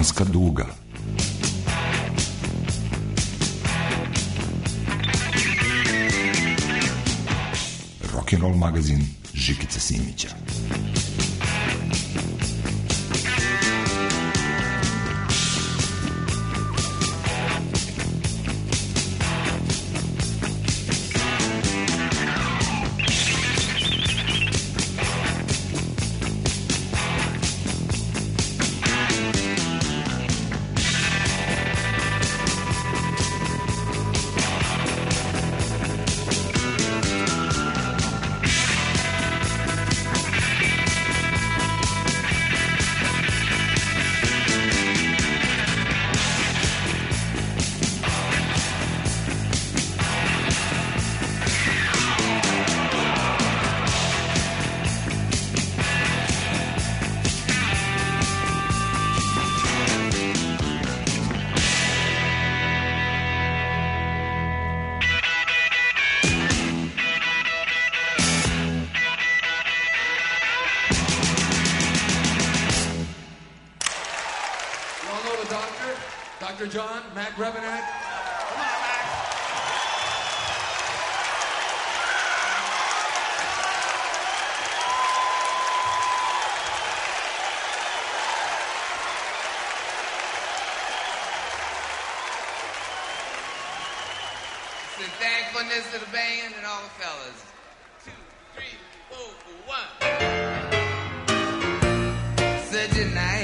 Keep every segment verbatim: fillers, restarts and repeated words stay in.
betonska duga. Rock'n'roll magazin Žikice Simića. Doctor John, Mac Revenack. Come on, Mac. It's a thankfulness to the band and all the fellas. Two, three, four, one. Such a night.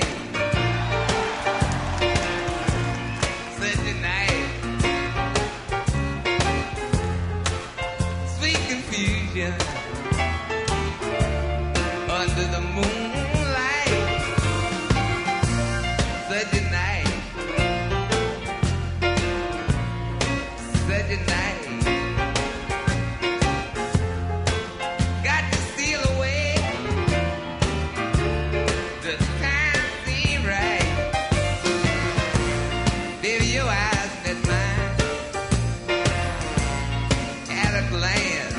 Under the moonlight, such a night, such a night. Got to steal away. The time seemed right. Baby, your eyes met mine at a glance.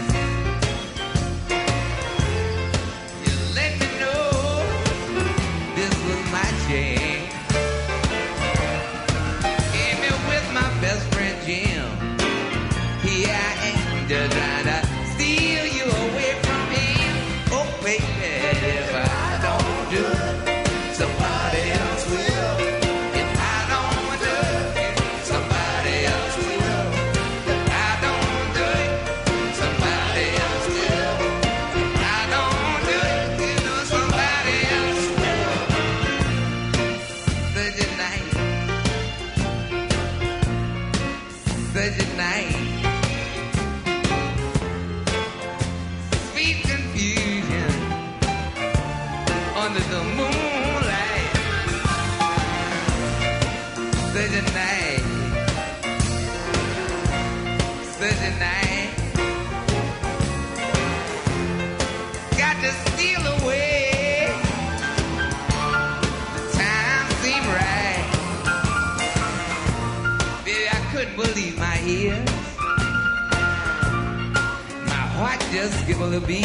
Just give a little beat.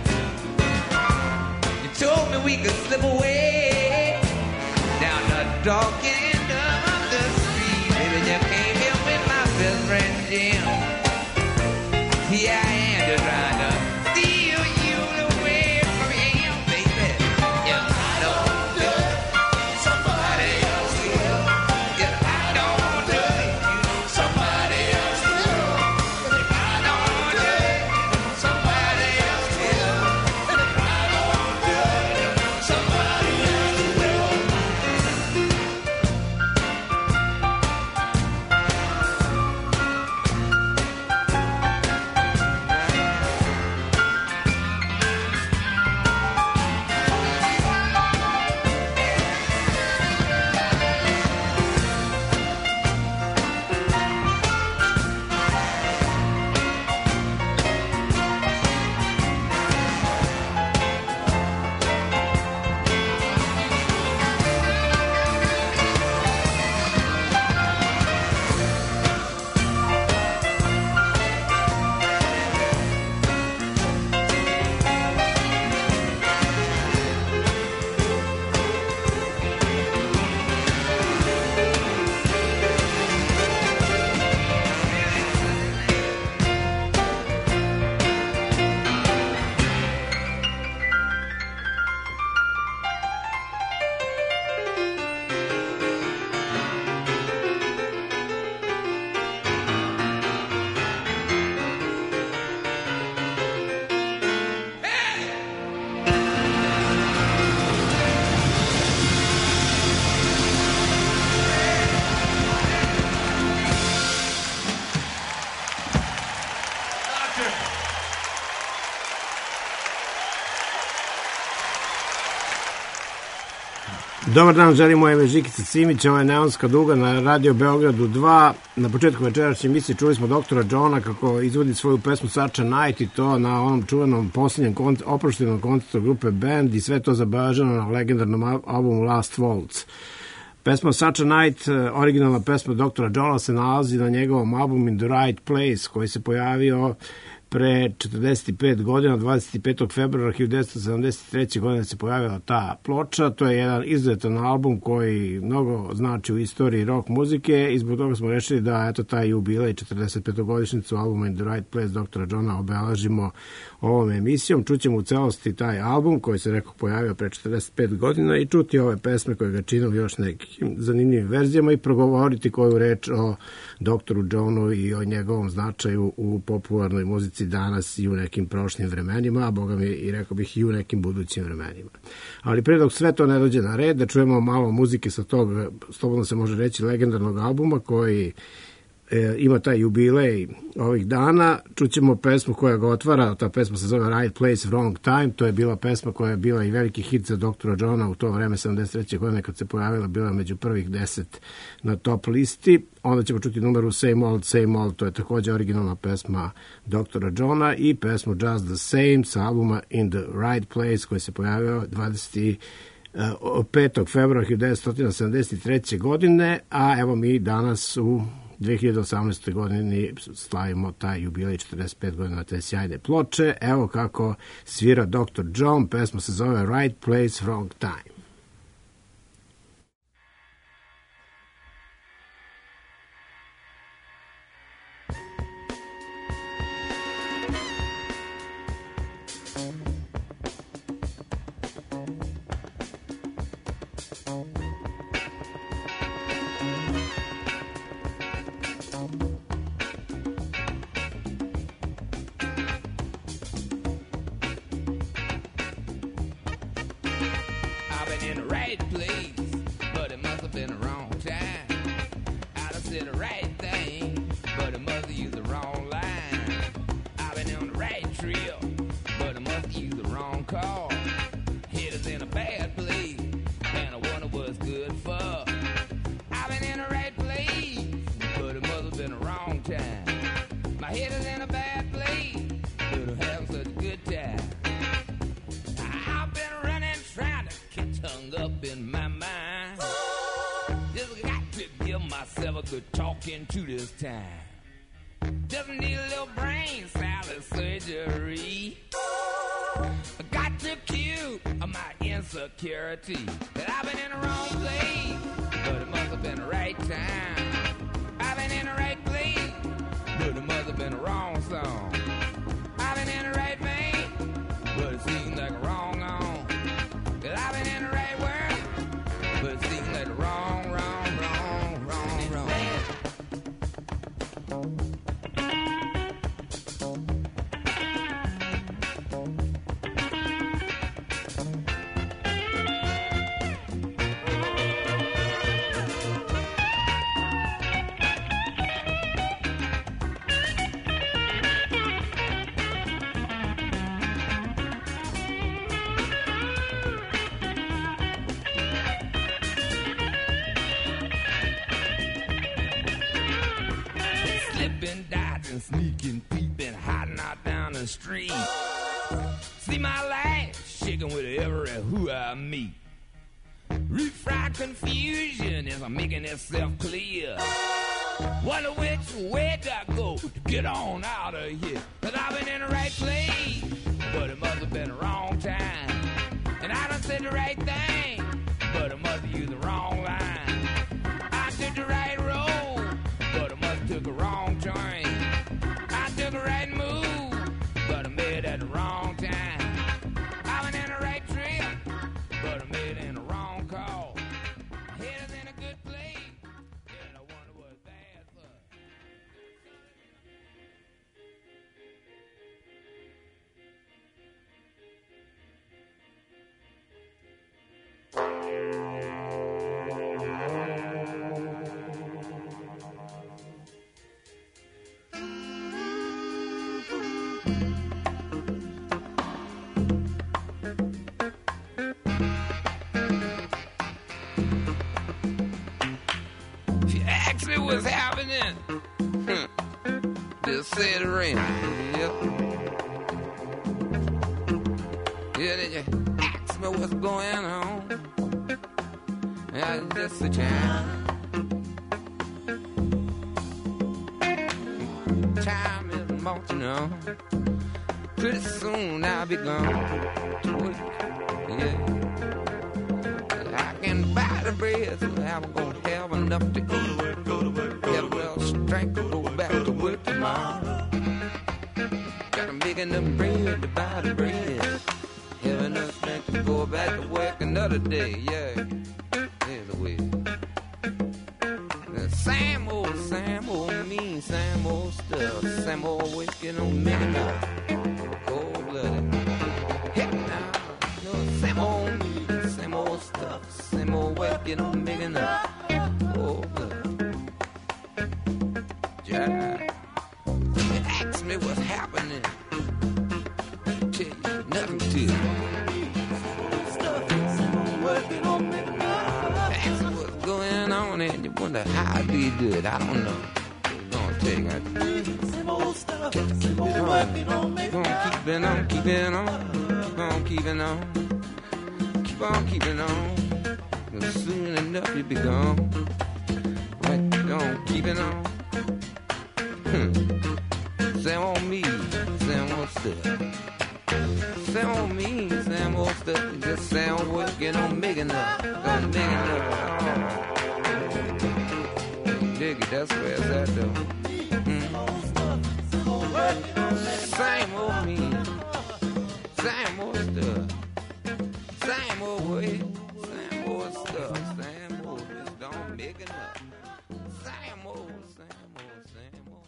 You told me we could slip away down the dark end of the street. Baby, you came here with my best friend Jim. Here I am just trying to steal you away from him, baby. If I don't do it, somebody else will. If I don't do it, somebody else will. If I don't do it, somebody else will. If I don't do it, somebody else will. Dobar dan, želim moje ime Žikica Simić, ovo je Neonska duga na Radio Beogradu dva. Na početku večerašnje emisije čuli smo doktora Johna kako izvodi svoju pesmu Such a Night i to na onom čuvenom posljednjem kont oproštenom koncertu grupe Band i sve to zabeleženo na legendarnom albumu Last Waltz. Pesma Such a Night, originalna pesma doktora Johna, se nalazi na njegovom albumu In the Right Place koji se pojavio pre četrdeset pet godina, dvadeset petog februara hiljadu devetsto sedamdeset treće. godine se pojavila ta ploča. To je jedan izuzetan album koji mnogo znači u istoriji rock muzike i zbog toga smo rešili da eto taj jubilej četrdeset petogodišnjicu albuma In the Right Place doktora Johna obeležimo ovom emisijom. Čućemo u celosti taj album koji se rekao pojavio pre četrdeset pet godina i čuti ove pesme koje ga čine u još nekim zanimljivim verzijama i progovoriti koju reč o doktoru Johnu i o njegovom značaju u popularnoj muzici danas i u nekim prošlim vremenima, a boga mi i rekao bih i u nekim budućim vremenima. Ali pre dok sve to ne dođe na red, da čujemo malo muzike sa tog, slobodno se može reći, legendarnog albuma koji e, ima taj jubilej ovih dana. Čućemo pesmu koja ga otvara, ta pesma se zove Right Place, Wrong Time. To je bila pesma koja je bila i veliki hit za doktora Johna u to vreme, sedamdeset treće. godine kad se pojavila, bila među prvih deset na top listi. Onda ćemo čuti numeru Same Old, Same Old, to je također originalna pesma doktora Johna i pesmu Just the Same sa albuma In the Right Place koji se pojavio dvadeset petog februara hiljadu devetsto sedamdeset treće. godine, a evo mi danas u dve hiljade osamnaestoj. godini slavimo taj jubilej četrdeset pet godina te sjajne ploče. Evo kako svira doktor John, pesma se zove Right Place, Wrong Time. Slipping, dodging, sneaking, peeping, hiding out down the street. See my life shaking with every who I meet. Refried confusion is making itself clear. Wonder which way do I go to get on out of here? Cause I've been in the right place, but it must have been the wrong time. And I done said the right thing, but I must have used the wrong line. I took the right road, but I must have took a wrong turn. I took a right move, but I made it at the wrong time. I went in the right trip, but I made it in the wrong call. My head is in a good place, and I wonder what's bad for. what's happening? Just said rain. Yep. Yeah, did you ask me what's going on? Yeah, just a time. Time is marching on. Pretty soon I'll be gone to work. Yeah. I can buy the bread, so I'm gonna have enough to eat. Have enough strength to go back to work tomorrow. Gotta make enough bread to buy the bread. Have enough strength to go back to work another day. Yeah, there's a way. The same old, same old me, same old stuff, same old waking on me now. Cold blooded. Heck now, no, same old me, same old stuff, same old waking on me now. Cold blooded. Yeah. They ask me what's happening. Tell you nothing to you. Stuff is working on me now. Ask me what's going on and you wonder how I did good. I don't know. It's gonna take it. Same old stuff. Keep it on. Working on me. Gonna keep it on, keep it on. Keep on keeping on. Keep on keeping on. Cause soon enough you'll be gone. But gonna keep it on. Hmm. Same on me, same old stuff. Same on me, same old stuff. Just same old working on making up, on making up. Oh. Dig it, that's where it's at though. Mm. Same old me, same old stuff. Same old way, same old stuff. Same old, just don't make it up. Same old, same old, same old.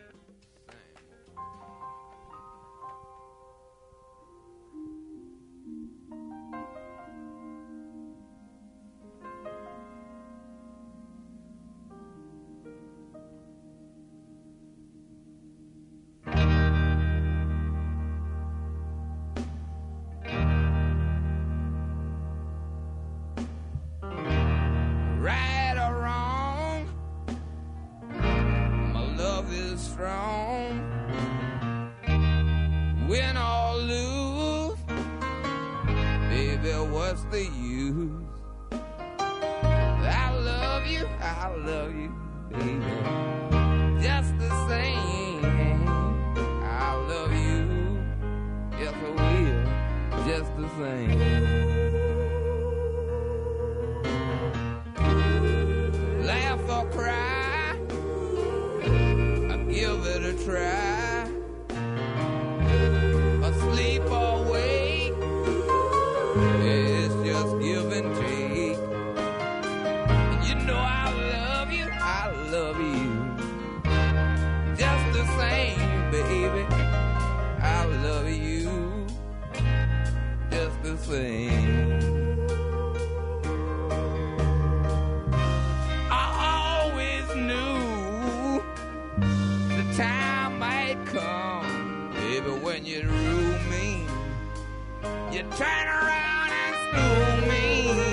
Right or wrong, my love is strong. Win or lose, baby, what's the use? I love you, I love you, baby, just the same. I love you, yes I will, just the same. Laugh or cry, I give it a try. Asleep or wake, it's just give and take. And you know I love you, I love you, just the same, baby. I love you, just the same. Time might come, baby, when you rule me. You turn around and screw me.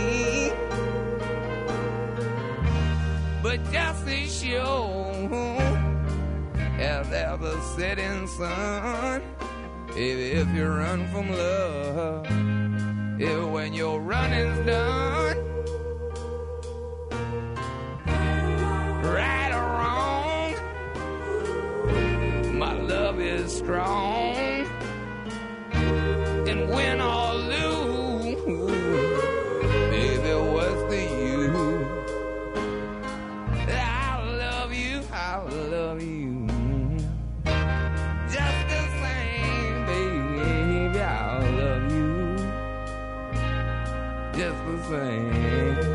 But just as sure as the setting sun, baby, if you run from love, if when your running's done, right or wrong, my love is strong, and win or lose, baby, what's the use? I love you, I love you, just the same, baby. I love you, just the same.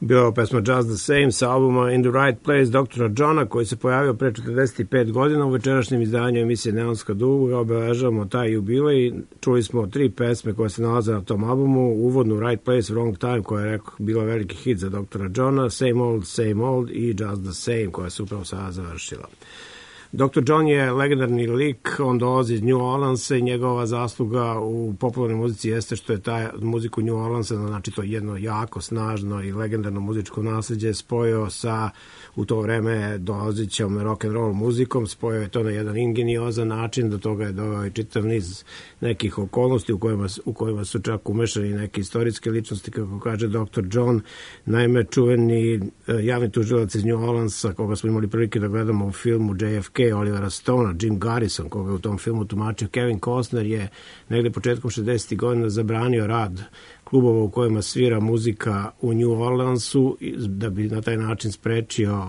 Bio je pesma Just the Same sa albuma In the Right Place doktora Johna, koji se pojavio pre četrdeset pet godina. U večerašnjem izdanju emisije Neonska duga obeležavamo taj jubilej. Čuli smo tri pesme koje se nalaze na tom albumu. Uvodnu Right Place, Wrong Time, koja je rekao bila veliki hit za doktora Johna, Same Old, Same Old i Just the Same, koja se upravo sada završila. doktor John je legendarni lik, on dolazi iz New Orleansa i njegova zasluga u popularnoj muzici jeste što je taj muziku New Orleansa, znači to jedno jako snažno i legendarno muzičko nasljeđe, spojio sa u to vreme dolazićom rock and roll muzikom, spojio je to na jedan ingeniozan način, do toga je doveo i čitav niz nekih okolnosti u kojima, u kojima su čak umešani neke istorijske ličnosti, kako kaže doktor John. Naime, čuveni javni tužilac iz New Orleansa, koga smo imali prilike da gledamo u filmu J F K Olivera Stona, Jim Garrison, koga je u tom filmu tumačio Kevin Costner, je negde početkom šezdesetih godina zabranio rad klubova u kojima svira muzika u New Orleansu, da bi na taj način sprečio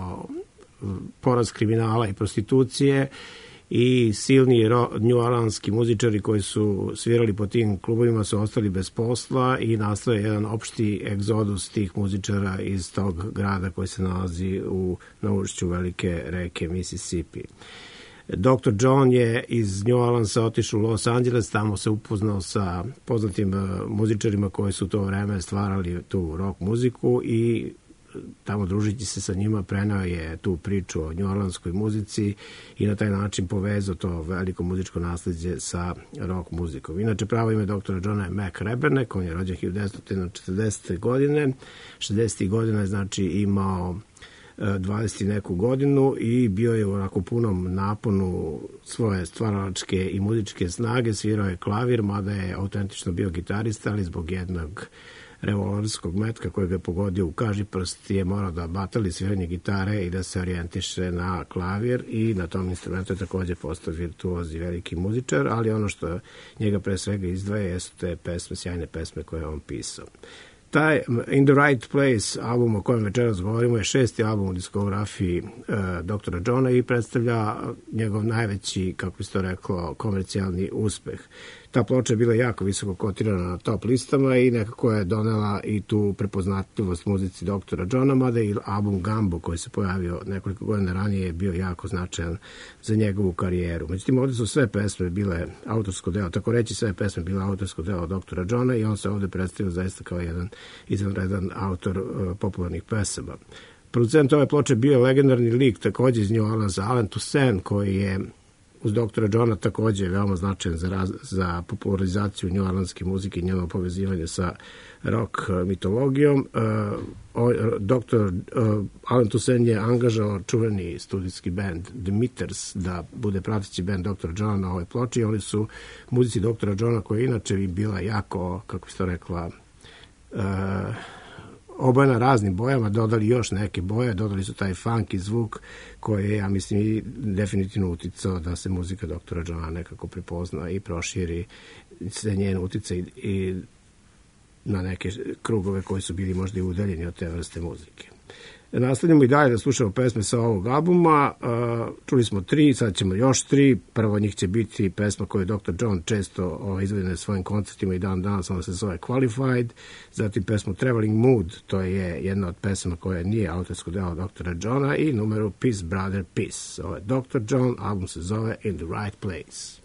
porast kriminala i prostitucije, i silni New Orleanski muzičari koji su svirali po tim klubovima su ostali bez posla i nastao je jedan opšti egzodus tih muzičara iz tog grada koji se nalazi u naušću velike reke Mississippi. doktor John je iz New Orleansa otišao u Los Angeles, tamo se upoznao sa poznatim muzičarima koji su u to vreme stvarali tu rock muziku i tamo družići se sa njima preneo je tu priču o New Orleanskoj muzici i na taj način povezao to veliko muzičko nasledđe sa rock muzikom. Inače, pravo ime doktora Johna je Mac Rebernek, on je rođen hiljadu devetsto četrdesete godine, šezdesetih godina je znači imao dvadeset neku godinu i bio je u onako punom naponu svoje stvaralačke i muzičke snage, svirao je klavir, mada je autentično bio gitarista, ali zbog jednog revolverskog metka kojeg je pogodio u kažiprst je morao da batali sviranje gitare i da se orijentiše na klavir i na tom instrumentu je također postao virtuoz i veliki muzičar, ali ono što njega pre svega izdvaja jesu te pesme, sjajne pesme koje je on pisao. Taj In the Right Place album o kojem večeras govorimo je šesti album u diskografiji e, doktora Johna i predstavlja njegov najveći, kako bi se to reklo, komercijalni uspeh. Ta ploča je bila jako visoko kotirana na top listama i nekako je donela i tu prepoznatljivost muzici doktora Johna, mada i album Gambo koji se pojavio nekoliko godina ranije je bio jako značajan za njegovu karijeru. Međutim, ovdje su sve pesme bile autorsko delo, tako reći sve pesme bile autorsko delo doktora Johna i on se ovdje predstavio zaista kao jedan izvanredan autor uh, popularnih pesama. Producent ove ploče bio legendarni lik također iz New Orleansa, Alan Toussaint, koji je uz doktora Johna također veoma značajan za, raz, za popularizaciju New Orleanske muzike i njeno povezivanje sa rock mitologijom. Uh, doktor uh, Alan Toussaint je angažao čuveni studijski band The Meters da bude prateći band doktora Johna na ovoj ploči. Oni su muzici doktora Johna koja inače bi bila jako, kako bi se to rekla, uh, obojena raznim bojama, dodali još neke boje, dodali su taj funky zvuk koji je, ja mislim, i definitivno uticao da se muzika doktora Johna nekako prepozna i proširi se njen uticaj i, i na neke krugove koji su bili možda i udaljeni od te vrste muzike. Nastavljamo i dalje da slušamo pesme sa ovog albuma. Čuli smo tri, sad ćemo još tri. Prvo od njih će biti pesma koju je doktor John često izvodi na svojim koncertima i dan danas, ona se zove Qualified. Zatim pesmu Traveling Mood, to je jedna od pesama koja nije autorsko delo doktora Johna, i numeru Peace Brother Peace. Ovo je doktor John, album se zove In the Right Place.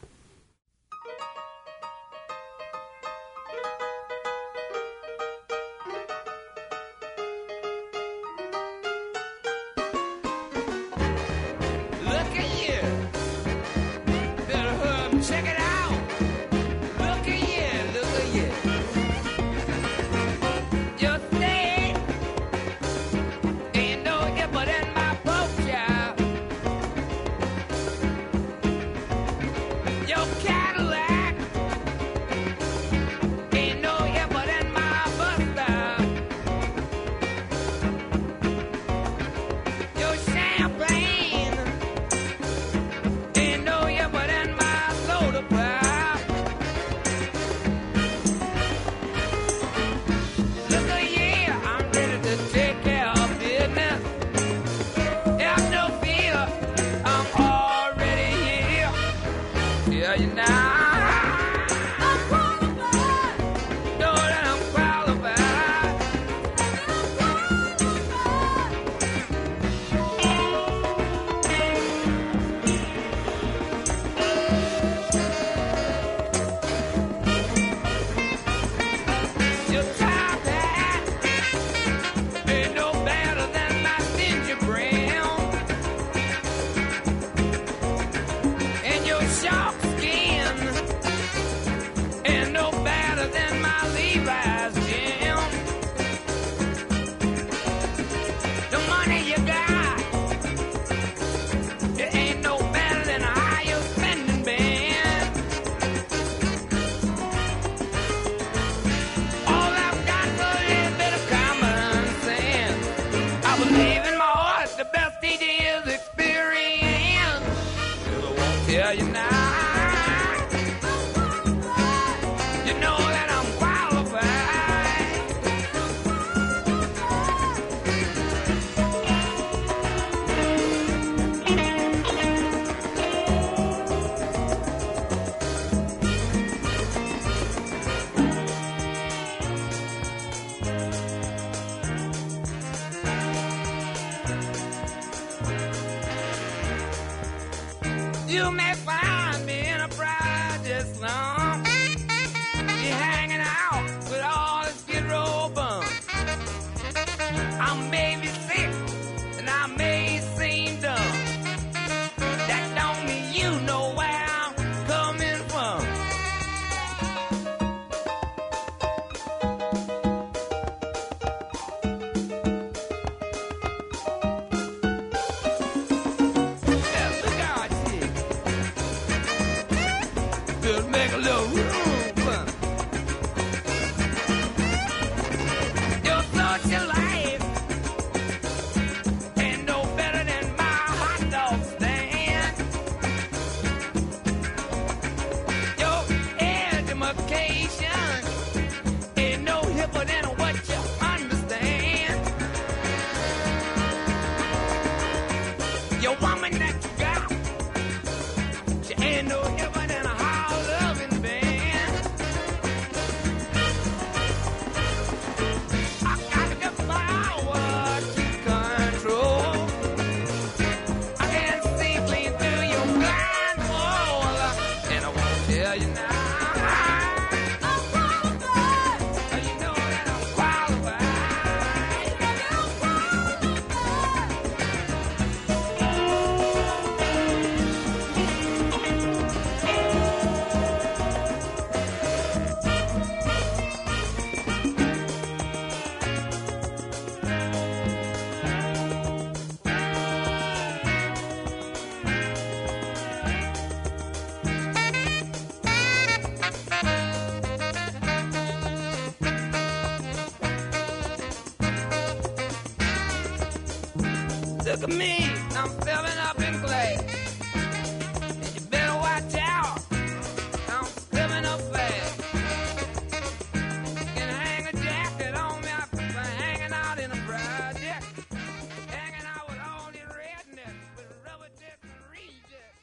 Know that I'm qualified. tell you now. You know that I'm qualified. You may find me in a private slum. Be hanging out with all the skid row bums. I may be sick and I may seem dumb. That don't mean you know where I'm coming from. Yeah, look out here. Just make a little room. Your social life ain't no better than my hot dog stand. Your education ain't no hipper than what you understand. Your woman that you got, she ain't no hipper than a hard loving band. I got the power to control. I can see clean through your blindfold, and I won't tell you now. You know that I'm qualified. Look at me, I'm filling up in glass. And you better watch out, I'm filling up fast. You can hang a jacket on me, I'm hanging out in a project. Hanging out with all these rednecks with rubber tips and rejects.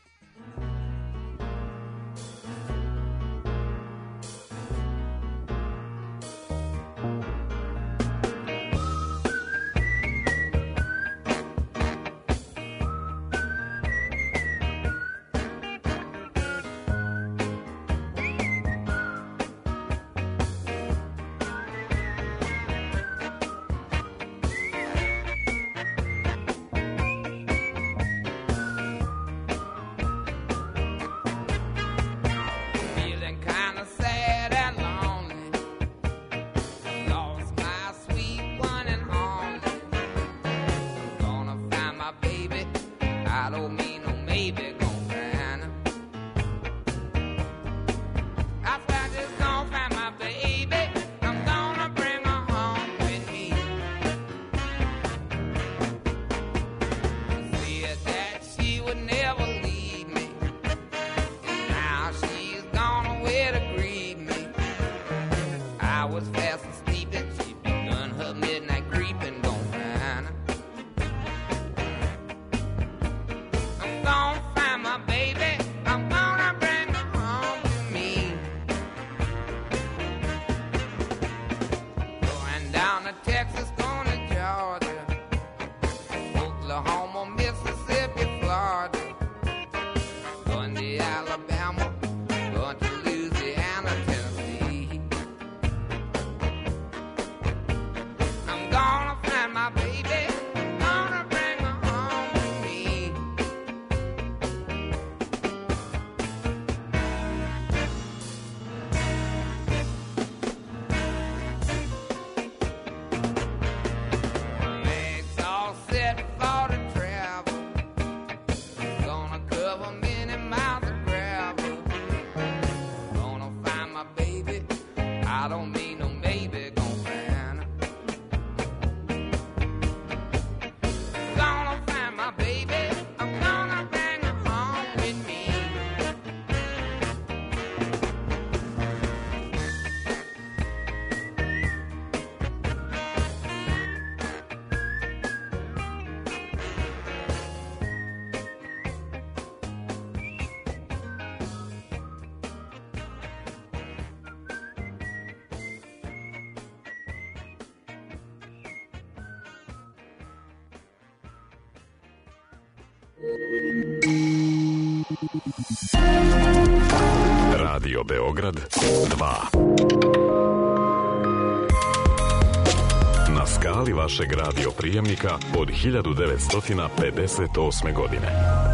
Feeling kinda sad and lonely. Lost my sweet one and only. I'm gonna find my baby. I don't mean no maybe gonna find her. I said I just gonna find my baby. I'm gonna bring her home with me. Said that she would never leave me. Now she's gone away to grieve me. I was fast asleep and she begun her midnight creeping. Gonna find her. I'm gonna find Radio Beograd dva. Na skali vašeg radio prijemnika od hiljadu devetsto pedeset osme godine.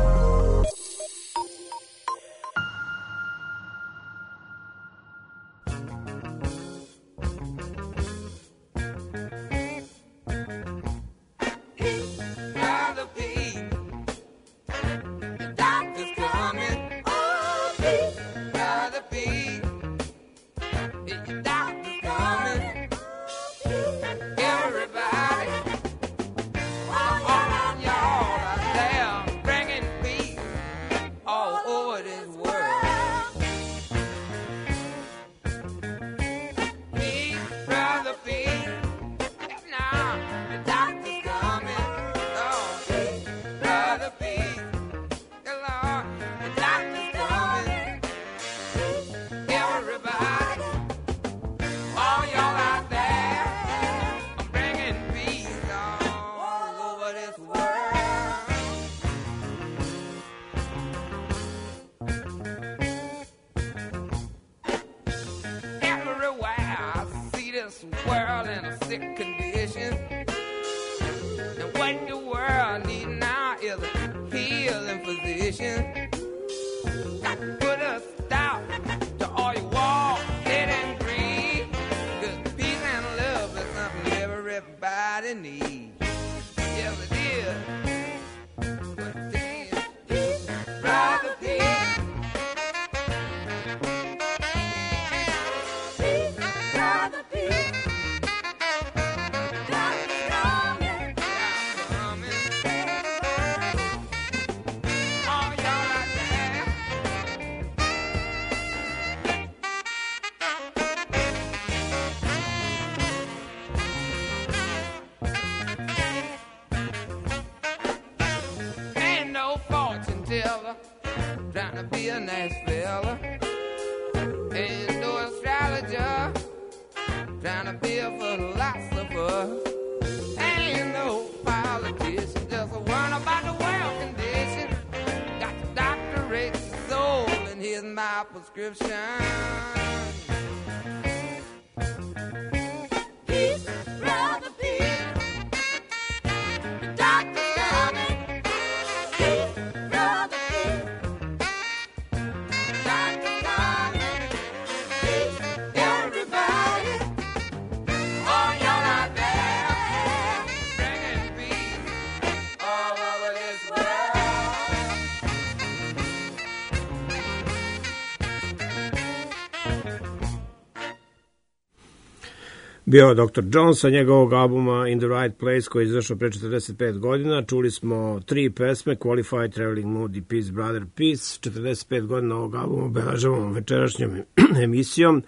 Bio doktor John sa njegovog albuma In the Right Place koji je izašao pre četrdeset pet godina. Čuli smo tri pesme, Qualified, Traveling Mood i Peace Brother Peace. četrdeset pet godina ovog albuma obeležavamo večerašnjom emisijom.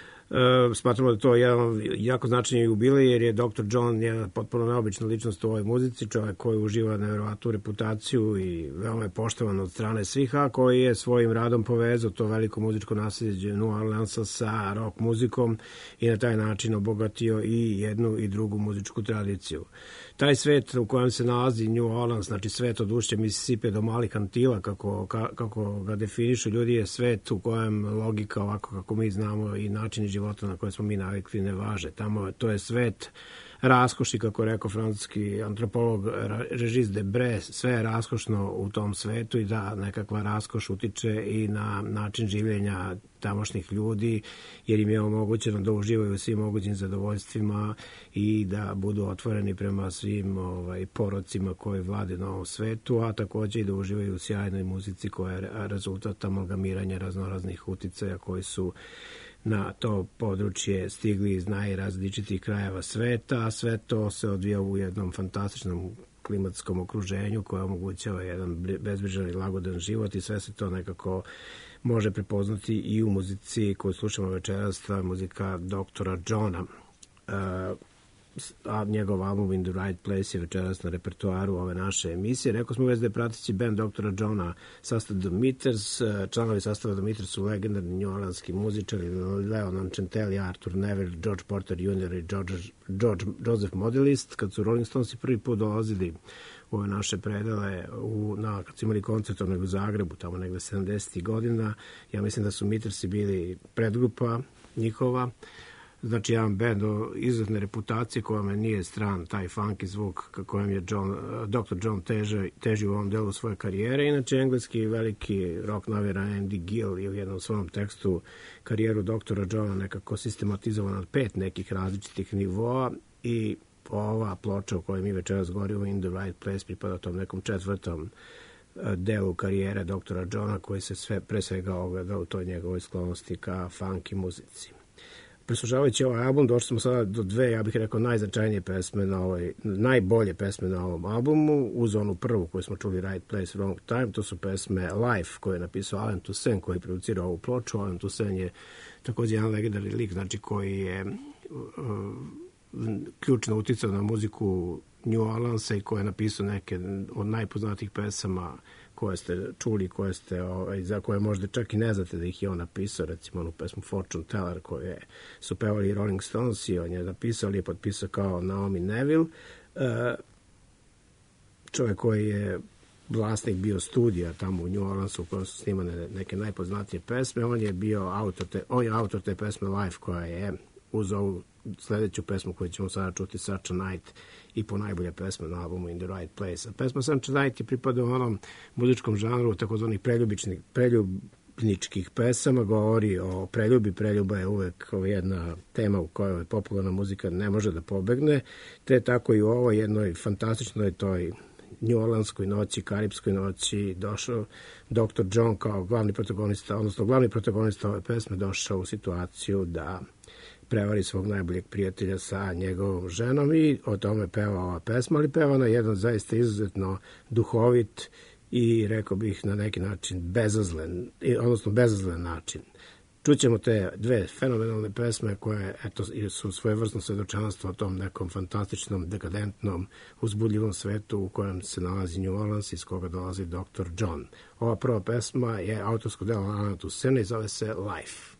E, smatramo da to je jedan jako značajan jubilej jer je doktor John jedna potpuno neobična ličnost u ovoj muzici, čovjek koji uživa nevjerovatnu reputaciju i veoma je poštovan od strane svih, a koji je svojim radom povezao to veliko muzičko nasljeđe New Orleansa sa rock muzikom i na taj način obogatio i jednu i drugu muzičku tradiciju. Taj svet u kojem se nalazi New Orleans, znači svet od ušća Mississippi do malih Antila, kako, ka, kako ga definišu ljudi, je svet u kojem logika ovako kako mi znamo i načini života na koje smo mi navikli ne važe. Tamo to je svet raskoši, kako je rekao francuski antropolog Regis Debray, sve je raskošno u tom svetu i da nekakva raskoš utiče i na način življenja tamošnjih ljudi, jer im je omogućeno da uživaju u svim mogućim zadovoljstvima i da budu otvoreni prema svim ovaj, porocima koji vlade na ovom svetu, a također i da uživaju u sjajnoj muzici koja je rezultat amalgamiranja raznoraznih uticaja koji su na to područje stigli iz najrazličitih krajeva sveta, a sve to se odvija u jednom fantastičnom klimatskom okruženju koje omogućava jedan bezbrižan i lagodan život i sve se to nekako može prepoznati i u muzici koju slušamo večeras, ta muzika doktora Johna. Uh, a njegov album In the Right Place je večeras na repertoaru ove naše emisije. Rekao smo već da je prateći band doktora Johna sastav The Meters. Članovi sastava The Meters su legendarni neworleanski muzičari Leon Ancentelli, Arthur Neville, George Porter junior i George, George, Joseph Modelist. Kad su Rolling Stonesi prvi put dolazili u ove naše predele u, na, kad su imali koncert u Zagrebu, tamo negde sedamdesetih godina. Ja mislim da su Mittersi bili predgrupa njihova. Znači, jedan band o izuzetne reputacije kojome nije stran taj funky zvuk kojem je John, doktor John teži, teži u ovom delu svoje karijere. Inače, engleski veliki rock novira Andy Gill je u jednom svom tekstu karijeru doktora Johna nekako sistematizovan od pet nekih različitih nivoa i ova ploča u kojoj mi večeras govorimo, In the Right Place, pripada tom nekom četvrtom delu karijere doktora Johna koji se sve, pre svega ogleda u toj njegovoj sklonosti ka funky muzici. Preslušavajući ovaj album, došli smo sada do dve, ja bih rekao, najznačajnije pesme na ovoj, najbolje pesme na ovom albumu, uz onu prvu koju smo čuli, Right Place, Wrong Time. To su pesme Life, koje je napisao Allen Toussaint, koji je producirao ovu ploču. Allen Toussaint je također jedan legendarni lik, znači koji je uh, ključno uticao na muziku New Orleansa i koji je napisao neke od najpoznatijih pesama koje ste čuli, koje ste, ovaj, za koje možda čak i ne znate da ih je on napisao, recimo onu pesmu Fortune Teller koju su pevali Rolling Stones i on je napisao, ali je potpisao kao Naomi Neville. E, čovjek koji je vlasnik bio studija tamo u New Orleansu u kojem su snimane neke najpoznatije pesme, on je bio autor te, on je autor te pesme Life koja je uz ovu sledeću pesmu koju ćemo sada čuti, Such a Night, i po najbolje pesme na albumu In the Right Place. A pesma Such a Night je pripada u onom muzičkom žanru takozvanih preljubničkih pesama, govori o preljubi. Preljuba je uvek jedna tema u kojoj popularna muzika ne može da pobegne, te tako i u ovoj jednoj fantastičnoj toj New Orleanskoj noći, Karibskoj noći, došao doktor John kao glavni protagonista, odnosno glavni protagonista ove pesme došao u situaciju da prevari svog najboljeg prijatelja sa njegovom ženom i o tome peva ova pesma, ali peva na jedan zaista izuzetno duhovit i, rekao bih, na neki način bezazlen, odnosno bezazlen način. Čućemo te dve fenomenalne pesme koje, eto, su svojevrsno svedočanstvo o tom nekom fantastičnom, dekadentnom, uzbudljivom svetu u kojem se nalazi New Orleans, iz koga dolazi doktor John. Ova prva pesma je autorsko delo Allena Toussainta i zove se Life.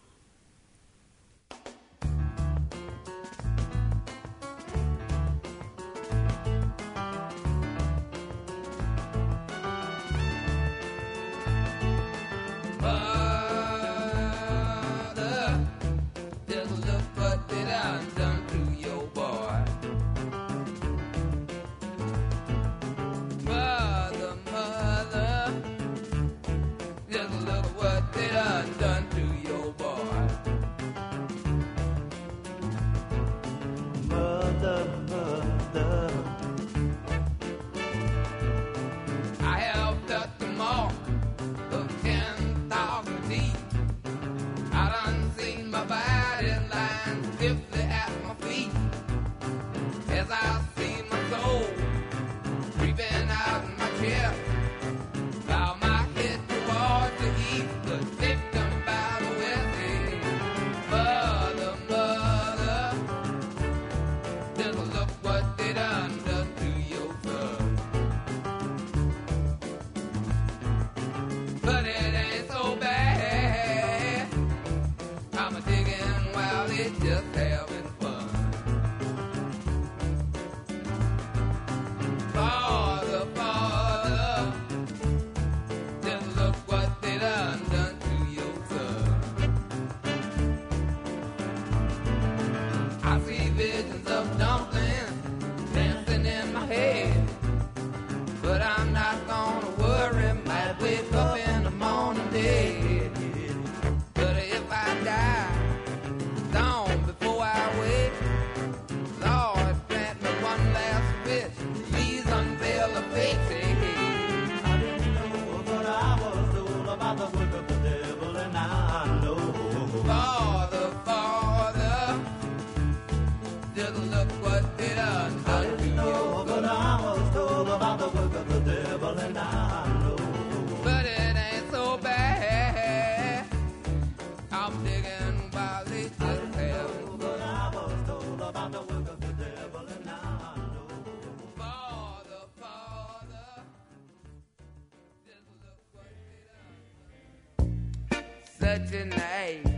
Such a night,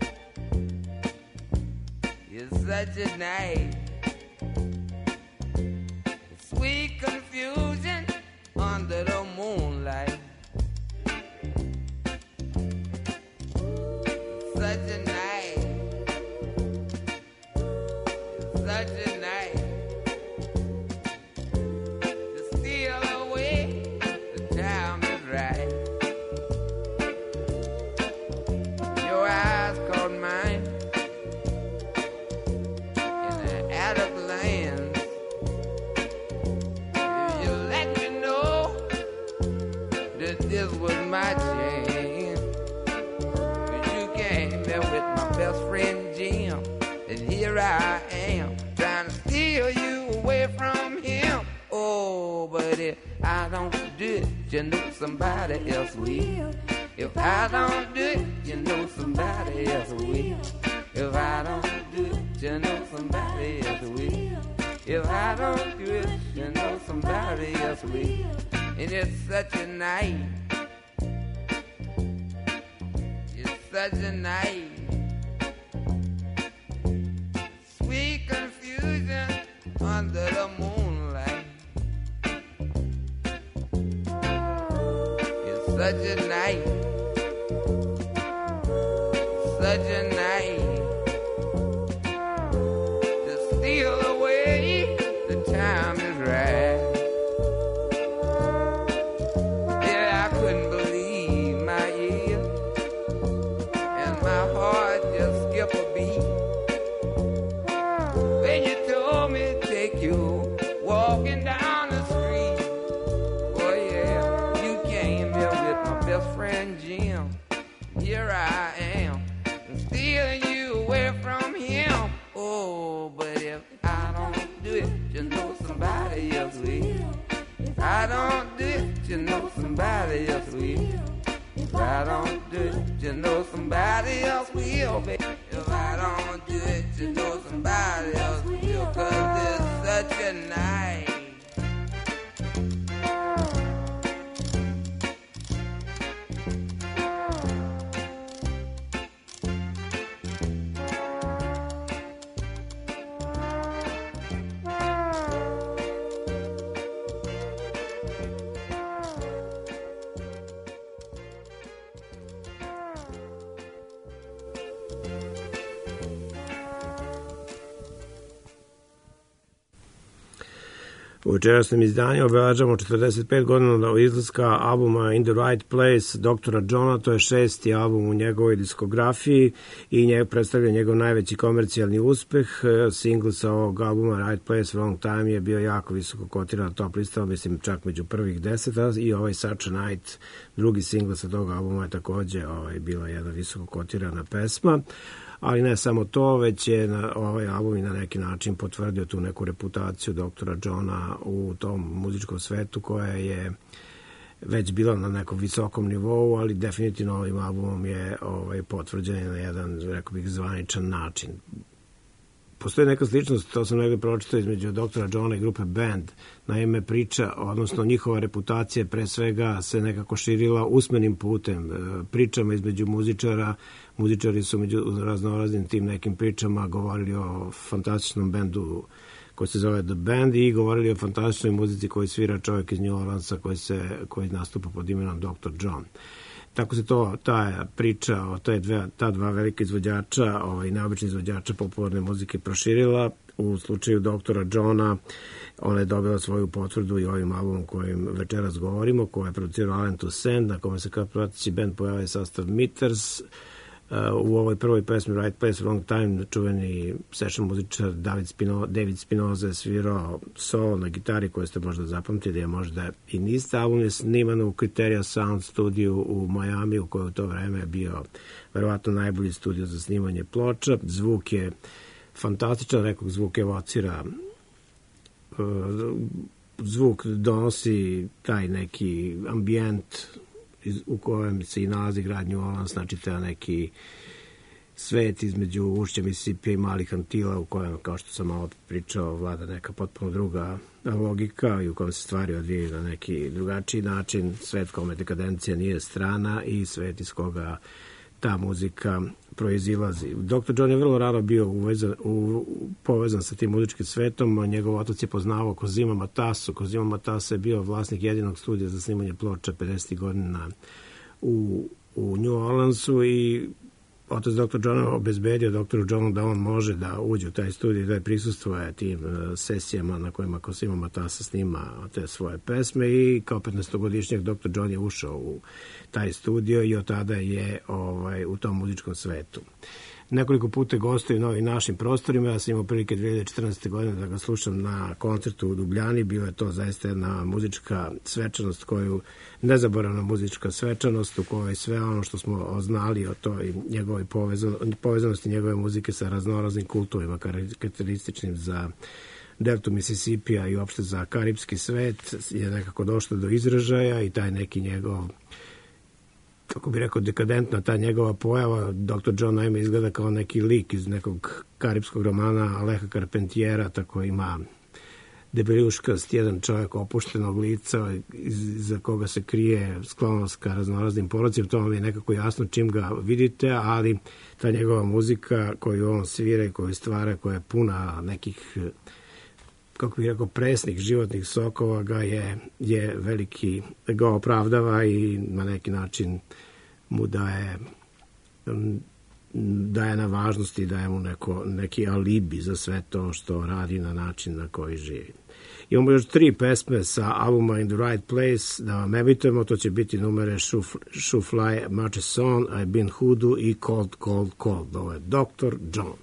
it's such a night, sweet confusion, such a night. It's such a night to steal away. The time is right. Your eyes caught mine in the attic lands. You let me know that this was my chance. 'Cause you came there with my best friend Jim, and here I am trying to steal you away from him. Oh, but if I don't do it, you know somebody else will. If I don't do it, you know somebody else will. If I don't do it, you know somebody else will. If I don't do it, you know somebody else will. And it's such a night. It's such a night. Sweet confusion under the moonlight. It's such a night. Such a night to steal away. The time is right. Yeah, I couldn't believe my ears, and my heart just skipped a beat when you told me to take you walking down the street. Oh yeah, you came here with my best friend Jim. Here I am, stealing you away from him. Oh, but if I don't do it, you know somebody else will. If I don't do it, you know somebody else will. If I don't do it, you know somebody else will, baby. If I don't do it, you know somebody else will. 'Cause it's such a night. U večerasnom izdanju obeležavamo četrdeset pet godina od izlaska albuma In the Right Place doktora Johna, to je šesti album u njegovoj diskografiji i njeg predstavlja njegov najveći komercijalni uspeh. Singl sa ovog albuma Right Place Wrong Time je bio jako visoko kotiran na top listama, mislim čak među prvih deset, i ovaj Such a Night, drugi singl sa tog albuma, je takođe ovaj, bila jedna visoko kotirana pesma. Ali ne samo to, već je na ovaj album i na neki način potvrdio tu neku reputaciju doktora Johna u tom muzičkom svetu, koja je već bila na nekom visokom nivou, ali definitivno ovim albumom je ovaj, potvrđen na jedan, rekao bih, zvaničan način. Postoji neka sličnost, to sam negde pročitao, između doktora Johna i grupe Band. Naime, priča, odnosno njihova reputacija pre svega se nekako širila usmenim putem, pričama između muzičara. Muzičari su među raznoraznim tim nekim pričama govorili o fantastičnom bendu koji se zove The Band i govorili o fantastičnoj muzici koju svira čovjek iz New Orleansa koji, se, koji nastupa pod imenom doktor John. Tako se to, ta priča o te dve, ta dva velika izvođača, ovaj, neobični izvođača popularne muzike proširila. U slučaju doktora Johna ona je dobila svoju potvrdu i ovim albumom kojim večeras govorimo, koji je producirao Alan Toussaint, na kome se kao prateći band pojavio sastav Meters. U ovoj prvoj pesmi Right Place Wrong Time čuveni session muzičar David, Spino, David Spinoza je svirao solo na gitari, koje ste možda zapamtili, a možda i niste. Album je sniman u Criteria Sound studiju u Miami, u kojoj u to vreme je bio verovatno najbolji studio za snimanje ploča. Zvuk je fantastičan, rekao zvuk evocira, zvuk donosi taj neki ambijent u kojem se i nalazi grad New Orleans, znači taj neki svet između ušća Mississippi i malih Antila, u kojem, kao što sam malo pričao, vlada neka potpuno druga logika i u kojem se stvari odvijaju na neki drugačiji način, svet kome dekadencija nije strana i svet iz koga ta muzika proizilazi. doktor John je vrlo rano bio uvezan, u, povezan sa tim muzičkim svetom. Njegov otac je poznavao Kozima Matasu. Kozima Matasa je bio vlasnik jedinog studija za snimanje ploča pedesetih godina u, u New Orleansu i otac doktor John obezbedio doktoru Johnu da on može da uđe u taj studij, da je prisustvuje tim uh, sesijama na kojima Cosimo Matassa snima te svoje pesme i kao petnaestogodišnjak doktor John je ušao u taj studio i od tada je ovaj, u tom muzičkom svetu. Nekoliko puta gostuje na ovim našim prostorima, ja sam imao prilike dve hiljade četrnaeste. godine da ga slušam na koncertu u Ljubljani, bilo je to zaista jedna muzička svečanost koju, nezaboravna muzička svečanost u kojoj sve ono što smo znali o toj njegovoj povezanosti njegove muzike sa raznoraznim kultovima karakterističnim za deltu Mississipija i uopšte za karipski svet je nekako došlo do izražaja i taj neki njegov, kako bi rekao, dekadentna ta njegova pojava. doktor John naime izgleda kao neki lik iz nekog karipskog romana Aleha Carpentiera, tako ima debeljuškast, jedan čovjek opuštenog lica iza koga se krije sklonost ka raznoraznim porocima. To vam je nekako jasno čim ga vidite, ali ta njegova muzika koju on svira i koju stvara, koja je puna nekih, kako bih rekao, presnih životnih sokova, ga je, je veliki, ga opravdava i na neki način mu daje, daje na važnosti, daje mu neko, neki alibi za sve to što radi na način na koji živi. Imamo još tri pesme sa albuma In the Right Place, da vam evitujemo, to će biti numere Shoe Fly, Marches On, I've Been Hoodoo i Cold, Cold, Cold. Ovo je doktor John.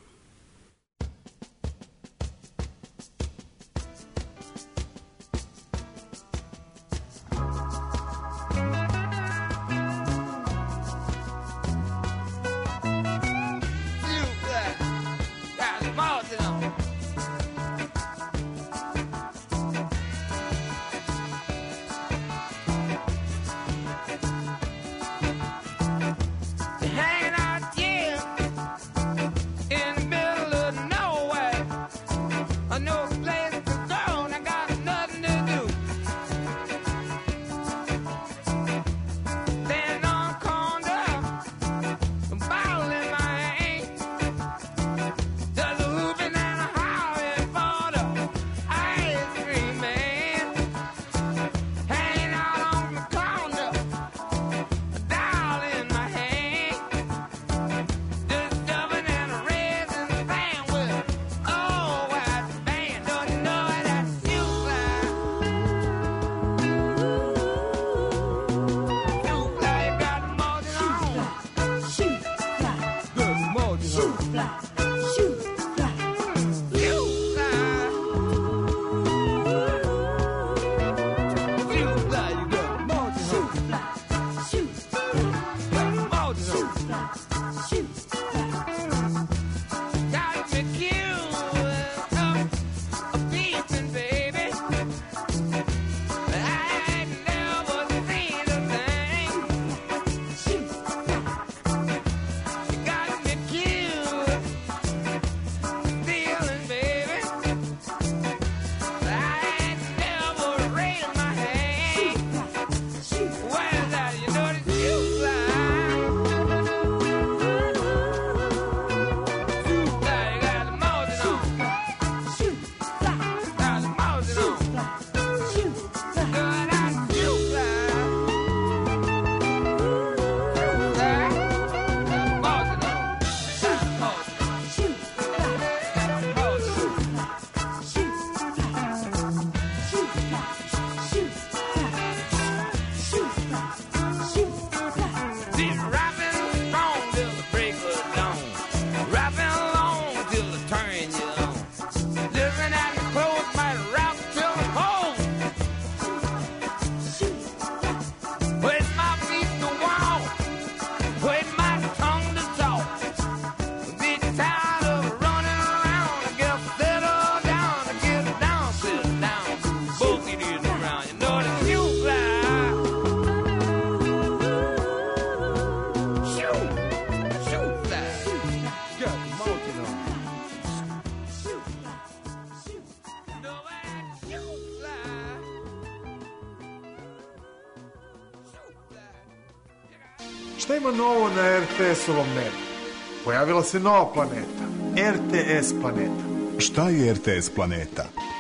Šta ima novo na er te es-ovom nebu? Pojavila se nova planeta, er te es planeta. Šta je er te es planeta?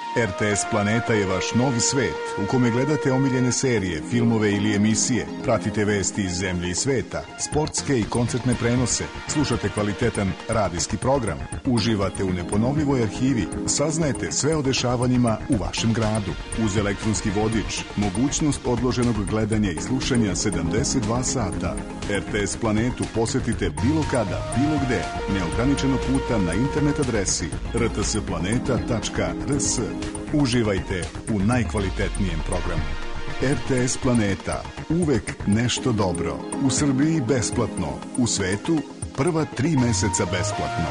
R T S Planeta je vaš novi svet u kome gledate omiljene serije, filmove ili emisije, pratite vesti iz zemlje i sveta, sportske i koncertne prenose, slušate kvalitetan radijski program, uživate u neponovljivoj arhivi, saznajete sve o dešavanjima u vašem gradu. Uz elektronski vodič, mogućnost odloženog gledanja i slušanja sedamdeset dva sata. R T S Planetu posetite bilo kada, bilo gde, neograničeno puta na internet adresi r t s planeta tačka r s. Uživajte u najkvalitetnijem programu. R T S Planeta. Uvek nešto dobro. U Srbiji besplatno. U svetu prva tri meseca besplatno.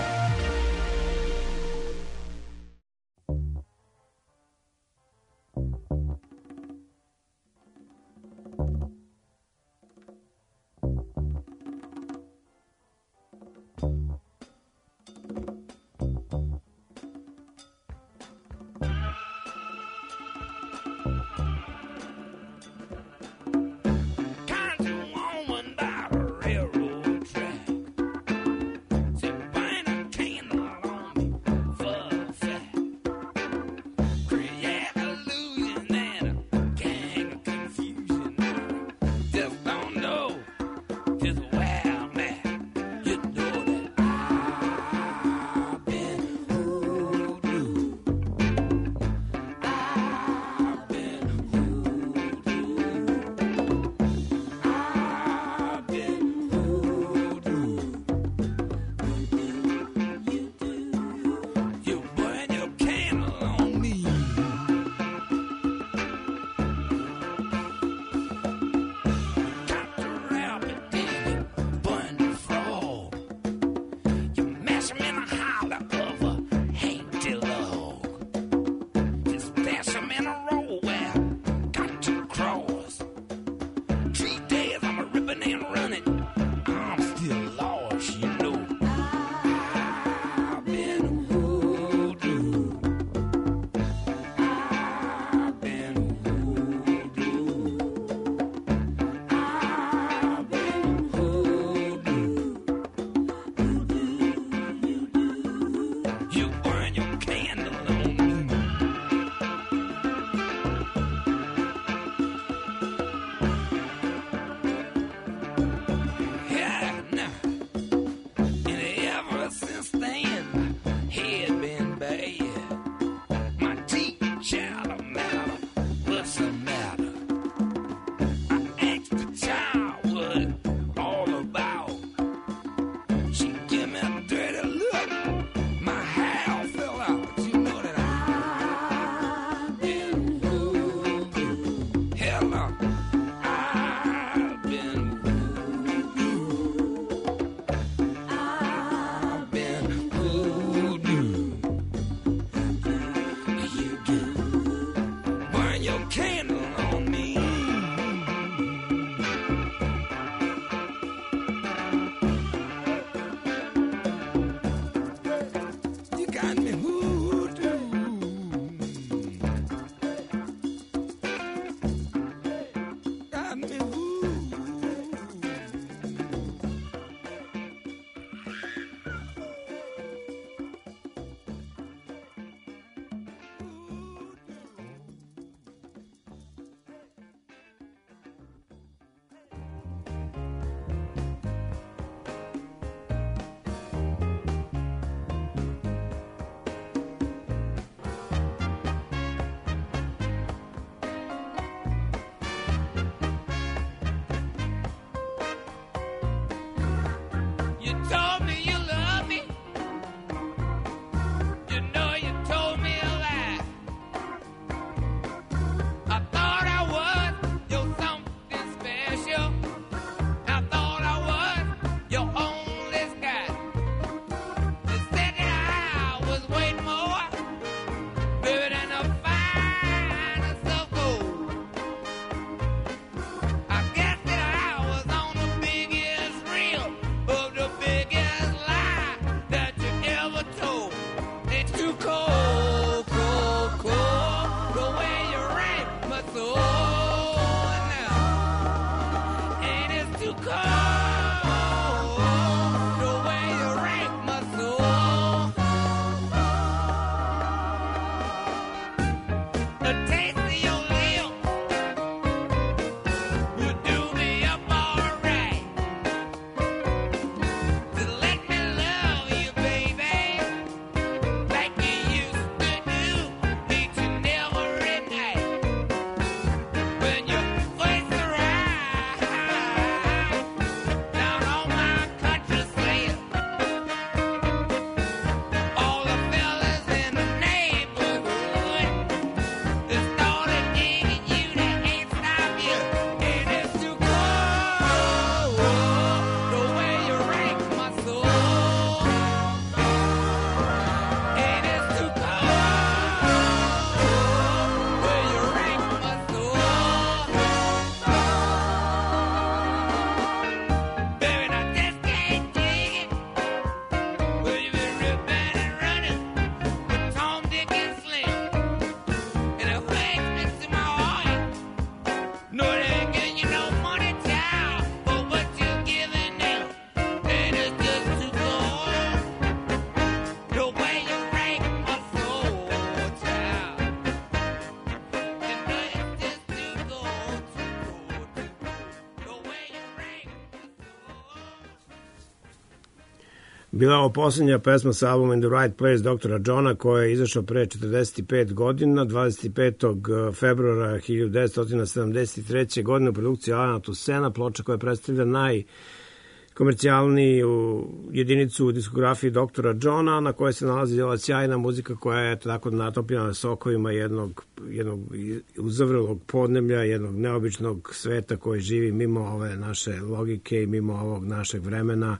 Country woman by the railroad track, said, "Bang Bila je ovo posljednja pesma sa albuma In the Right Place doktora Johna, koja je izašao pre četrdeset pet godina, dvadeset petog februara hiljadu devetsto sedamdeset treće. godine u produkciji Alana Toussainta, ploča koja predstavlja naj komercijalniju jedinicu u diskografiji doktora Johna, na kojoj se nalazi ova sjajna muzika koja je tako natopljena sokovima jednog, jednog uzavrelog podneblja, jednog neobičnog sveta koji živi mimo ove naše logike i mimo ovog našeg vremena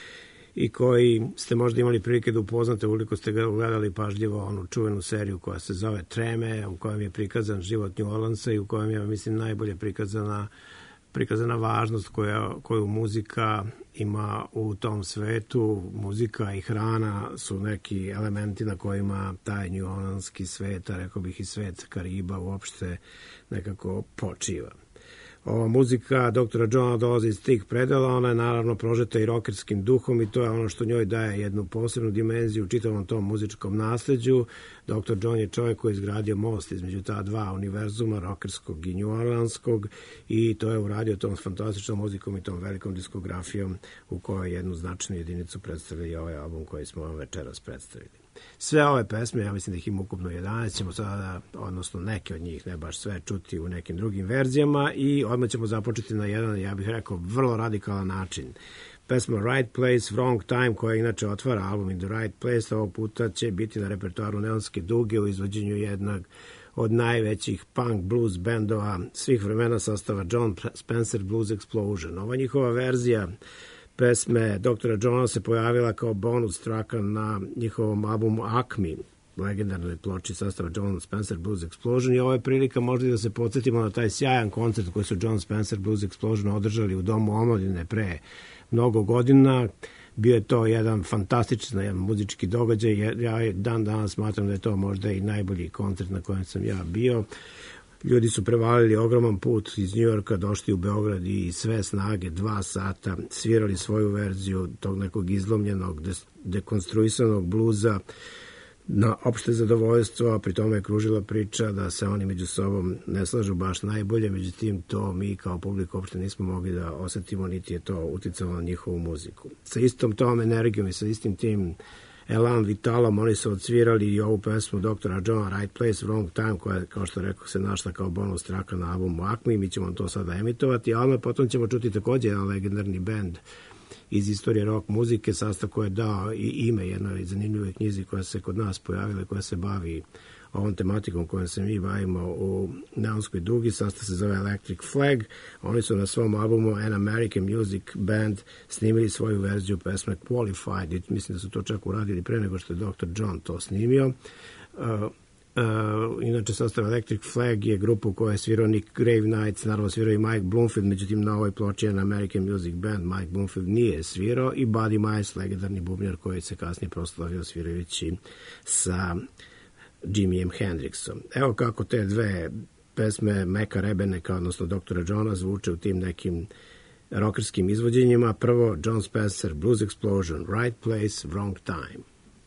i koji ste možda imali prilike da upoznate ukoliko ste ga gledali pažljivo onu čuvenu seriju koja se zove Treme, u kojem je prikazan život New Orleansa i u kojem je, mislim, najbolje prikazana prikazana važnost koja, koju muzika ima u tom svetu. Muzika i hrana su neki elementi na kojima taj New Orleanski svet, a rekao bih i svet Kariba uopšte nekako počiva. Ova muzika doktora Johna dolazi iz tih predela, ona je naravno prožeta i rokerskim duhom i to je ono što njoj daje jednu posebnu dimenziju u čitavom tom muzičkom nasleđu. doktor John je čovjek koji je izgradio most između ta dva univerzuma, rokerskog i New Orleanskog, i to je uradio tom fantastičnom muzikom i tom velikom diskografijom u kojoj jednu značajnu jedinicu predstavlja i ovaj album koji smo vam večeras predstavili. Sve ove pesme, ja mislim da ih ima ukupno jedanaest, ćemo sada, odnosno neke od njih, ne baš sve, čuti u nekim drugim verzijama i odmah ćemo započeti na jedan, ja bih rekao, vrlo radikalan način. Pesma Right Place, Wrong Time, koja inače otvara album In the Right Place, ovog puta će biti na repertoaru Neonske duge u izvođenju jednog od najvećih punk blues bendova svih vremena, sastava John Spencer Blues Explosion. Ova njihova verzija pesme doktora Johna se pojavila kao bonus traka na njihovom albumu Acme, legendarnoj ploči sastava John Spencer Blues Explosion, i ovo je prilika možda da se podsjetimo na taj sjajan koncert koji su John Spencer Blues Explosion održali u Domu omladine pre mnogo godina. Bio je to jedan fantastičan jedan muzički događaj, ja dan danas smatram da je to možda i najbolji koncert na kojem sam ja bio. Ljudi su prevalili ogroman put iz Njujorka, došli u Beograd i sve snage, dva sata, svirali svoju verziju tog nekog izlomljenog, dekonstruisanog bluza na opšte zadovoljstvo, a pri tome je kružila priča da se oni među sobom ne slažu baš najbolje, međutim to mi kao publika uopšte nismo mogli da osetimo, niti je to uticalo na njihovu muziku. Sa istom tom energijom i sa istim tim elan vitalom oni su odsvirali i ovu pesmu doktora Johna Right Place, Wrong Time, koja, kao što rekao, se našla kao bonus traka na albumu Acme i mi ćemo to sada emitovati, a onda potom ćemo čuti također jedan legendarni bend iz istorije rock muzike, sastav koji je dao i ime jednoj zanimljivoj knjizi koja se kod nas pojavila, koja se bavi ovom tematikom kojom se mi bavimo u Neonskoj dugi. Sastav se zove Electric Flag. Oni su na svom albumu An American Music Band snimili svoju verziju pesme Qualified. Mislim da su to čak uradili pre nego što je doktor John to snimio. Uh, Uh, inače sastav Electric Flag je grupa u kojoj je svirao Nick Gravenites, naravno svirao i Mike Bloomfield, međutim na ovoj ploči An American Music Band Mike Bloomfield nije svirao, i Buddy Miles, legendarni bubnjar koji se kasnije proslavio svirajući sa Jimijem Hendrixom. Evo kako te dve pesme Meka Rebeneka, odnosno doktora Johna, zvuče u tim nekim rockerskim izvođenjima. Prvo John Spencer Blues Explosion, Right Place, Wrong Time.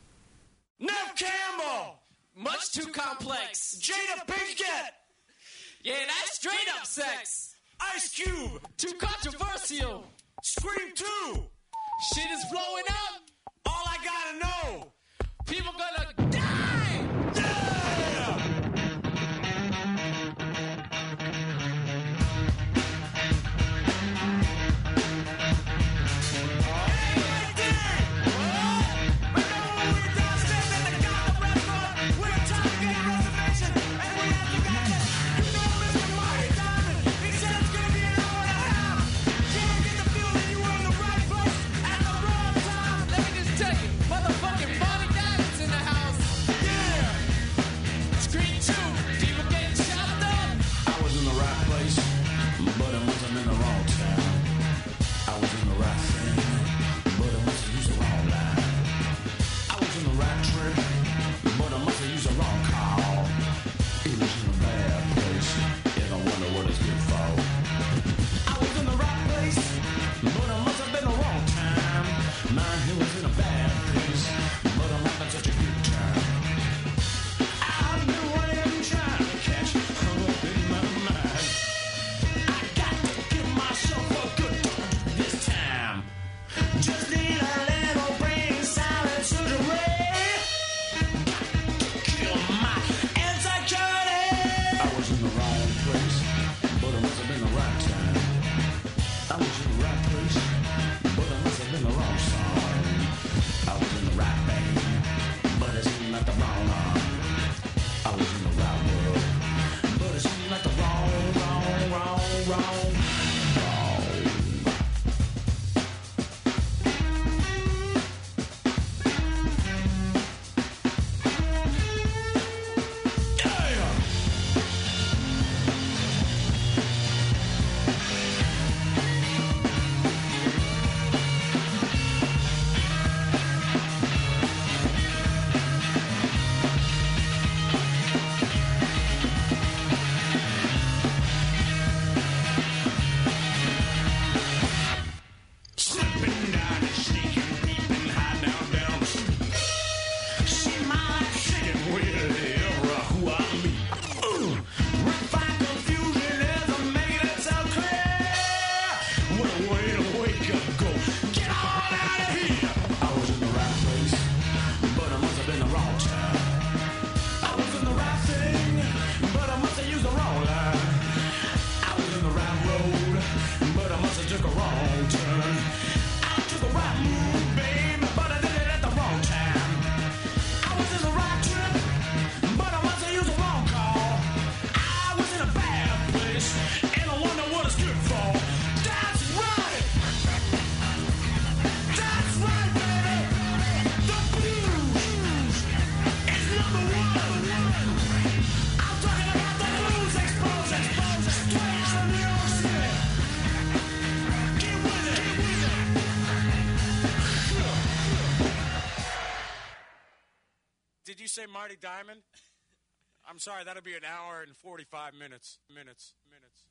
Nev Campbell! Much too complex. Jada Pinkett! Yeah, that's straight up sex. Ice Cube! Too controversial. Scream two! Shit is blowing up. All I gotta know. People gonna die! Yeah! Just need a little brains. Did you say Marty Diamond? I'm sorry, that'll be an hour and forty-five minutes. Minutes. Minutes.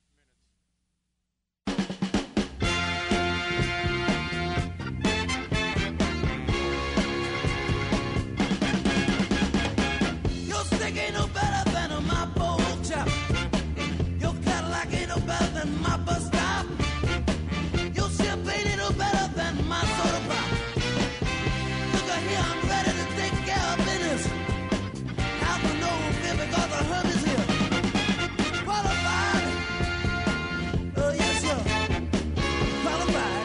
Minutes. Your stick ain't no better than my bold chap. Your Cadillac ain't no better than my bus stop. Your champagne ain't no better than my soda pop. Look at here, I'm ready to take care of business. Out the nose here because the herb is here. Qualified. Oh, yes, sir. Qualified.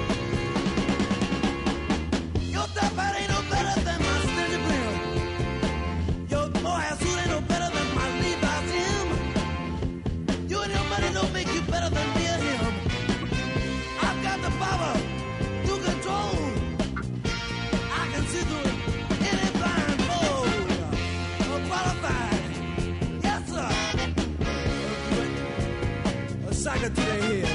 Your top hat ain't no better than my Stanley Brim. Your mohair suit ain't no better than my Levi's him. You and your money don't make you better than me or him. I've got the power to control. I can see through it. Any blindfold. Oh, qualified. Yes, sir. A sucker to their heads.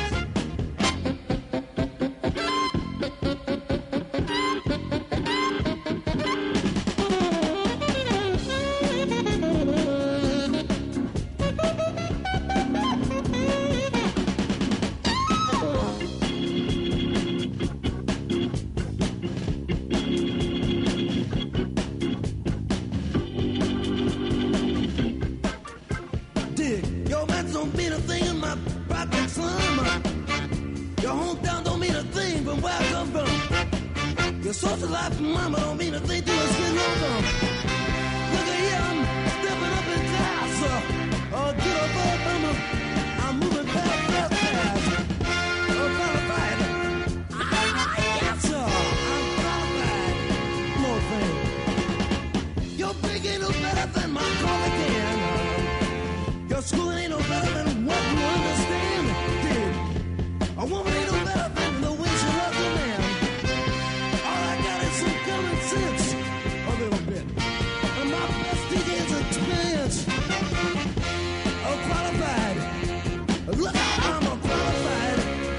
Dig, your man don't mean a thing in my project, son. Your hometown don't mean a thing from where I come from. Your social life from mama don't mean a thing to a skin no gum. Look at here, I'm stepping up in class. Uh, oh, get up, up, I'm, a, I'm moving fast, fast, fast. Oh, qualified. Ah, yes, sir. I'm qualified. More thing. Your big ain't no better than my collar can. Your school ain't no better than what you understand. Dig. A woman ain't no better than the way she loves a man. All I got is some common sense. A little bit. And my best D J is experience. Oh, qualified. Look out, I'm a qualified.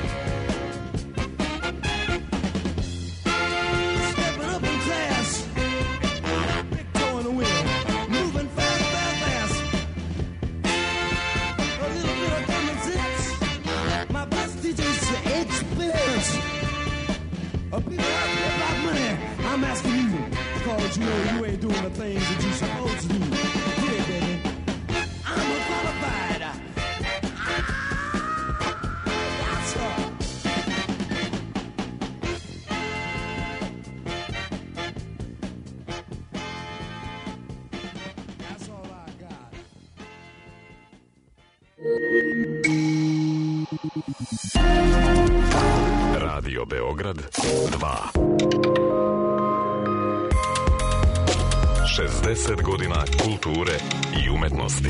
Stepping up in class. Big toe in the wind. Moving fast, fast, fast. A little bit of common sense. My best D J's experience. A people out there about money. I'm asking you, cause you know you ain't doing the things that you supposed to do. Yeah, baby. I'm a qualified. Ah, yes, sir. That's all I got. Radio Beograd dva. šezdeset godina kulture i umetnosti.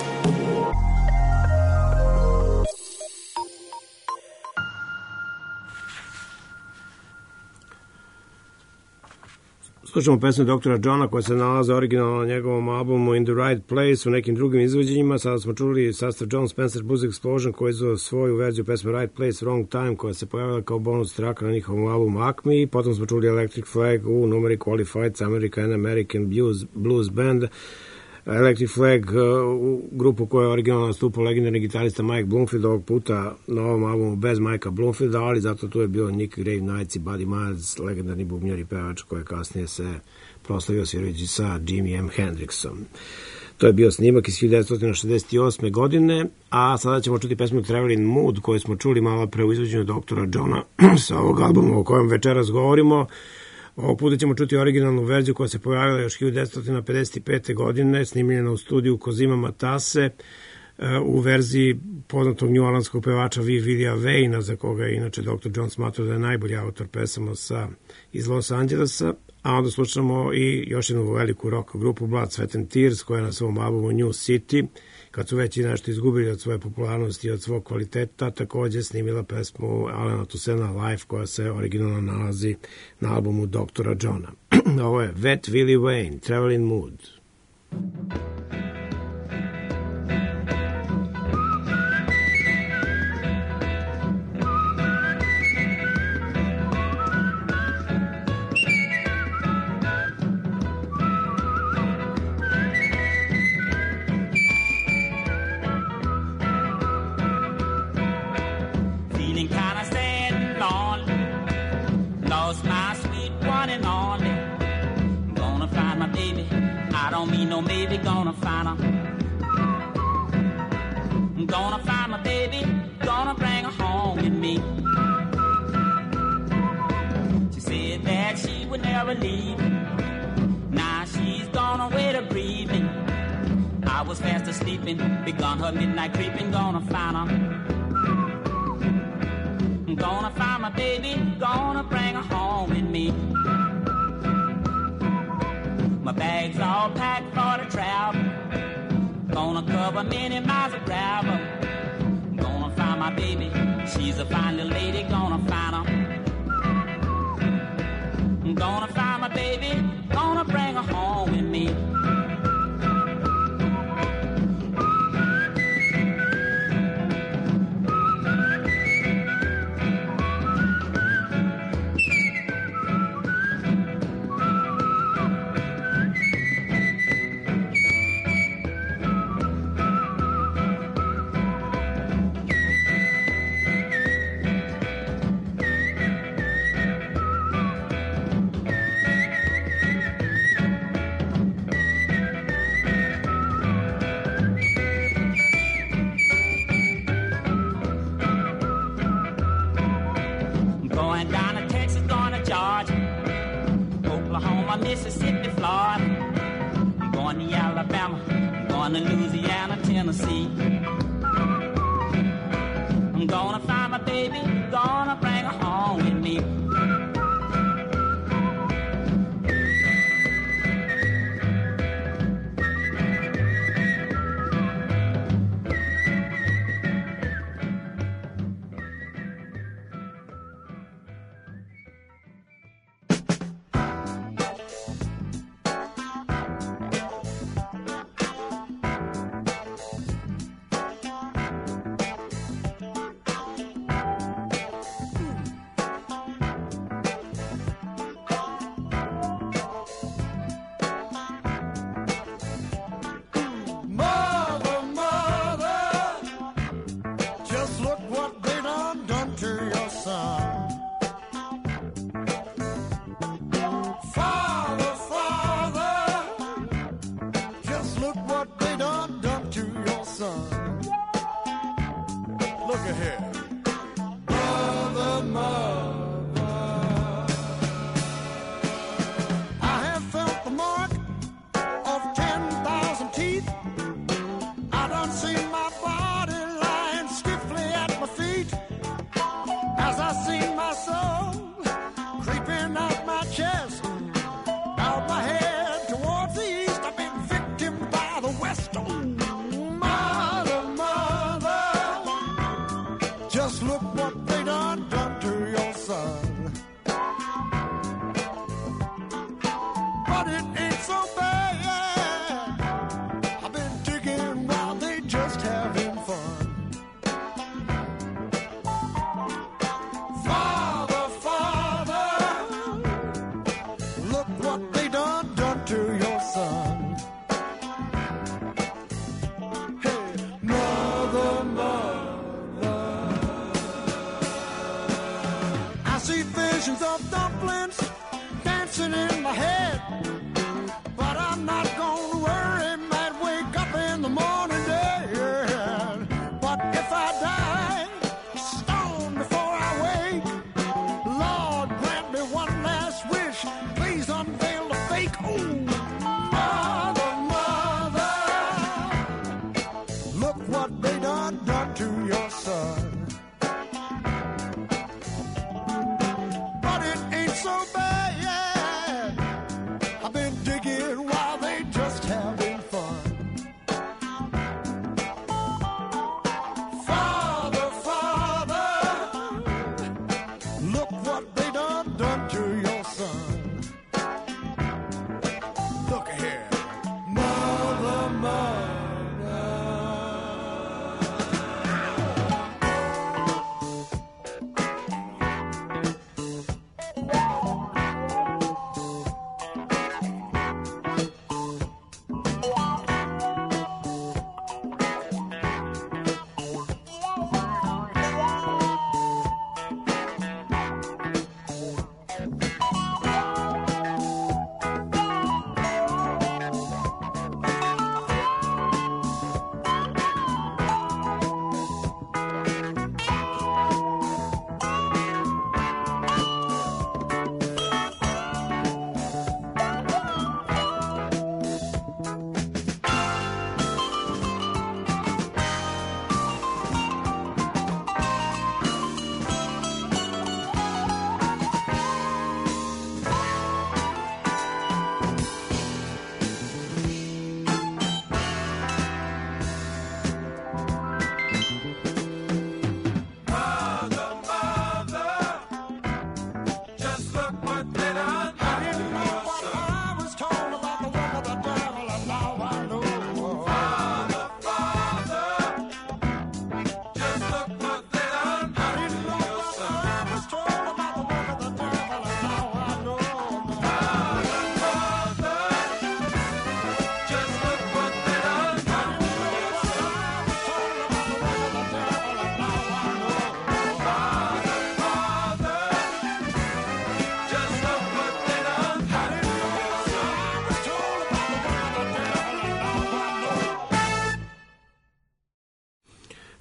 Slušamo pesmu doktora Johna koja se nalaze originalno na njegovom albumu In the Right Place u nekim drugim izvođenjima. Sada smo čuli sastav John Spencer Blues Explosion koji je svoju verziju pesme Right Place, Wrong Time koja se pojavila kao bonus traka na njihovom albumu Acme. Potom smo čuli Electric Flag u numeri Qualified, American American Blues, Blues Band. Electric Flag u grupu koja je originalno nastupao legendarni gitarista Mike Bloomfield, ovog puta na ovom albumu bez Mikea Bloomfielda, ali zato tu je bio Nick Grave Knights i Buddy Miles, legendarni bubnjar i pevač koji kasnije se proslavio svirajući sa Jimi M. Hendrixom. To je bio snimak iz hiljadu devetsto šezdeset osme. godine, a sada ćemo čuti pesmu Traveling Mood koju smo čuli malo pre u izvođenju doktora Johna sa ovog albuma o kojem večeras govorimo. Ovog puta ćemo čuti originalnu verziju koja se pojavila još hiljadu devetsto pedeset pete. godine, snimljena u studiju Kozima Matase. u verziji poznatog njuorlanskog pevača V. Vilija Vejna, za koga je inače doktor John smatrao da je najbolji autor pesama sa, iz Los Angelesa, a onda slušamo i još jednu veliku rock grupu Blood, Sweat and Tears, koja je na svom albumu New City, kad su već i nešto izgubili od svoje popularnosti i od svog kvaliteta, takođe snimila pesmu Alana Toussainta Life, koja se originalno nalazi na albumu doktora Johna. Ovo je Wet Willie Wayne, Traveling Mood. No, maybe gonna find her. I'm gonna find my baby, gonna bring her home with me. She said that she would never leave. Now she's gone away to breathing. I was fast asleep and begun her midnight creeping. Gonna find her. I'm gonna find my baby, gonna bring her home with me. My bag's all packed for the travel. Gonna cover many miles of gravel. Gonna find my baby. She's a fine little lady. Gonna find her. Gonna find my baby. Gonna bring her home with me. Mississippi, Florida. I'm going to Alabama. I'm going to Louisiana, Tennessee. I'm gonna find my baby, gonna bring her home with me. Look what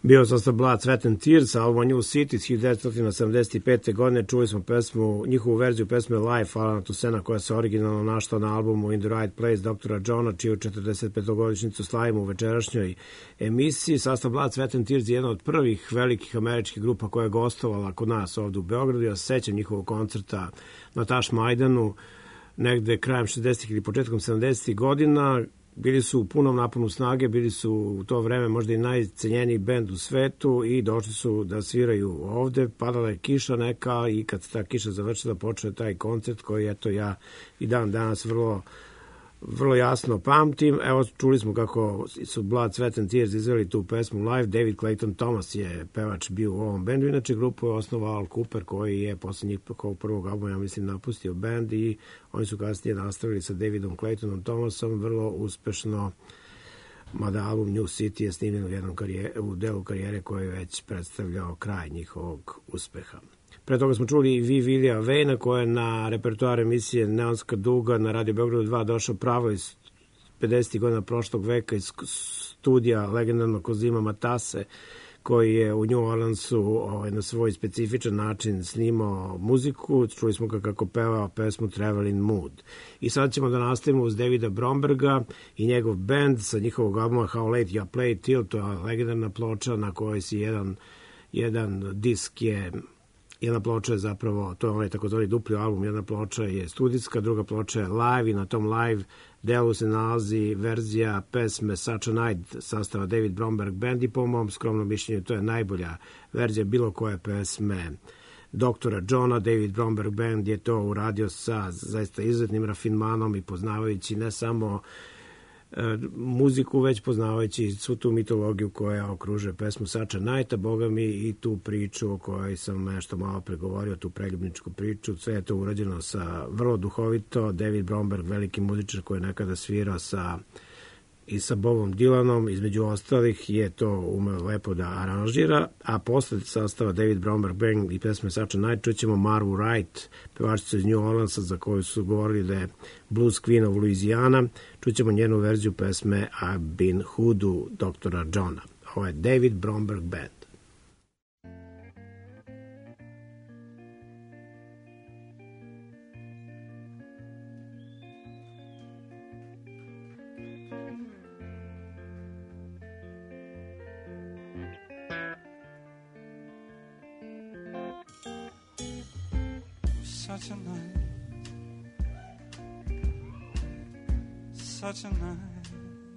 Bio sastav Blood, Sweat and Tears, album New City iz hiljadu devetsto sedamdeset pete. godine. Čuli smo pesmu, njihovu verziju pesme Live, Alana Toussainta, koja se originalno našla na albumu In the Right Place doktora Johna, čiju četrdeset petogodišnjicu slavimo u večerašnjoj emisiji. Sastav Blood, Sweat and Tears je jedna od prvih velikih američkih grupa koja je gostovala kod nas ovde u Beogradu. Ja se sećam njihovog koncerta na Taš Majdanu negde krajem šezdesetih ili početkom sedamdesetih godina. Bili su u punom naponu snage, bili su u to vreme možda i najcenjeniji bend u svetu i došli su da sviraju ovde. Padala je kiša neka i kad se ta kiša završila počeo je taj koncert koji eto ja i dan danas vrlo, vrlo jasno pamtim. Evo čuli smo kako su Blood, Sweat and Tears izveli tu pesmu live. David Clayton Thomas je pevač bio u ovom bendu. Inače grupu je osnovao Al Cooper koji je posle njih prvog albuma, ja mislim, napustio bend i oni su kasnije nastavili sa Davidom Claytonom Thomasom vrlo uspešno, mada album New City je snimljen u, jednom karijere, u delu karijere koji je već predstavljao kraj njihovog uspeha. Pre toga smo čuli i Vi Vilija Vejna koja je na repertoar emisije Neonska duga na Radio Beogradu dva došao pravo iz pedesetih godina prošlog veka iz studija legendarnog Kozima Matase koji je u New Orleansu ovaj, na svoj specifičan način snimao muziku. Čuli smo ga kako pevao pesmu Traveling Mood. I sad ćemo da nastavimo uz Davida Bromberga i njegov band sa njihovog albuma How Late You Play Till. To je legendarna ploča na kojoj si jedan, jedan disk je... Jedna ploča je zapravo, to je onaj takozvani dupli album, jedna ploča je studijska, druga ploča je live i na tom live delu se nalazi verzija pesme Such a Night sastava David Bromberg Band i po mom skromnom mišljenju to je najbolja verzija bilo koje pesme doktora Johna. David Bromberg Band je to uradio sa zaista izuzetnim rafinmanom i poznavajući ne samo muziku, već poznavajući svu tu mitologiju koja okružuje pesmu Such a Night, a boga mi i tu priču o kojoj sam nešto malo pregovorio, tu preljubničku priču. Sve je to urađeno sa vrlo duhovito. David Bromberg, veliki muzičar koji je nekada svirao sa i sa Bobom Dylanom, između ostalih, je to umeo lepo da aranžira, a posle sastava David Bromberg Band i pesme Such a Night čućemo Marvu Wright, pevačicu iz New Orleansa za koju su govorili da je Blues Queen of Louisiana. Čućemo njenu verziju pesme I've Been Hoodoo doktora Johna. Ovo je David Bromberg Band. Such a night, such a night,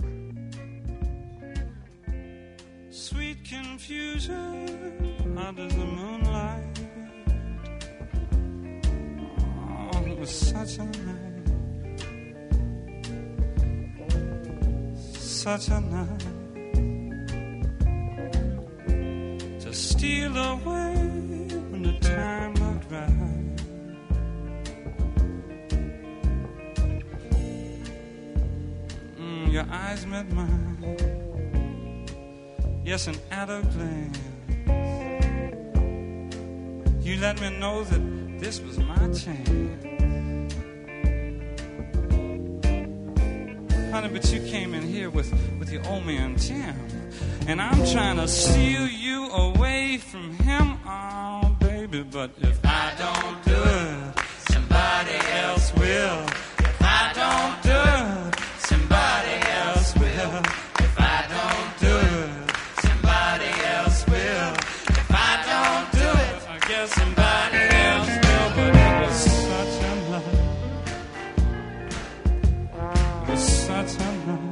sweet confusion under the moonlight. Oh, it was such a night, such a night to steal away when the time looked right. Your eyes met mine, yes, and at a glance you let me know that this was my chance. Honey, but you came in here with, with your old man Jim, and I'm trying to steal you away from him, oh baby, but if I don't do it, somebody else will. If I don't do it, somebody else will. If I don't do it, somebody else will. If I don't do it, I guess somebody else will. But it was such a night. It was such a night.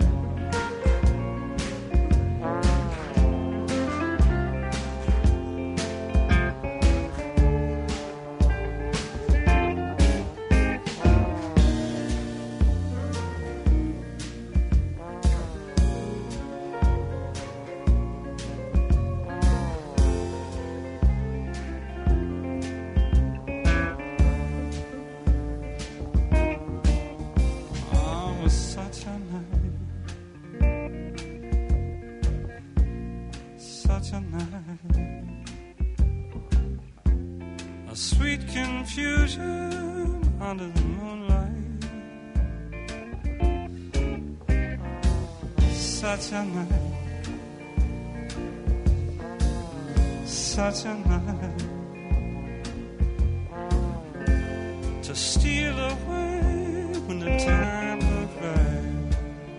Such a night, a sweet confusion under the moonlight. Such a night, such a night to steal away when the time was right.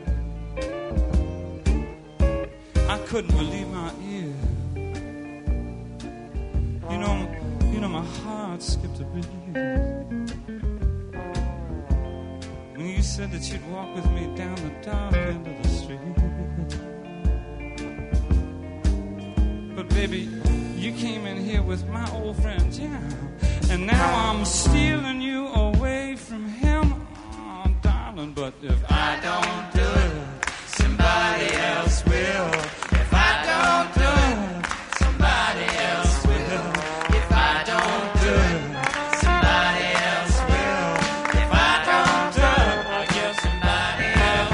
I couldn't believe my ears. You know, you know, my heart skipped a beat when you said that you'd walk with me down the dark end of the street. But baby, you came in here with my old friend Jim, and now I'm stealing you away from him, oh, darling. But if I don't do it, somebody else will. If I don't do it, somebody else will. If I don't do it, somebody else will. If I don't do it, I guess somebody else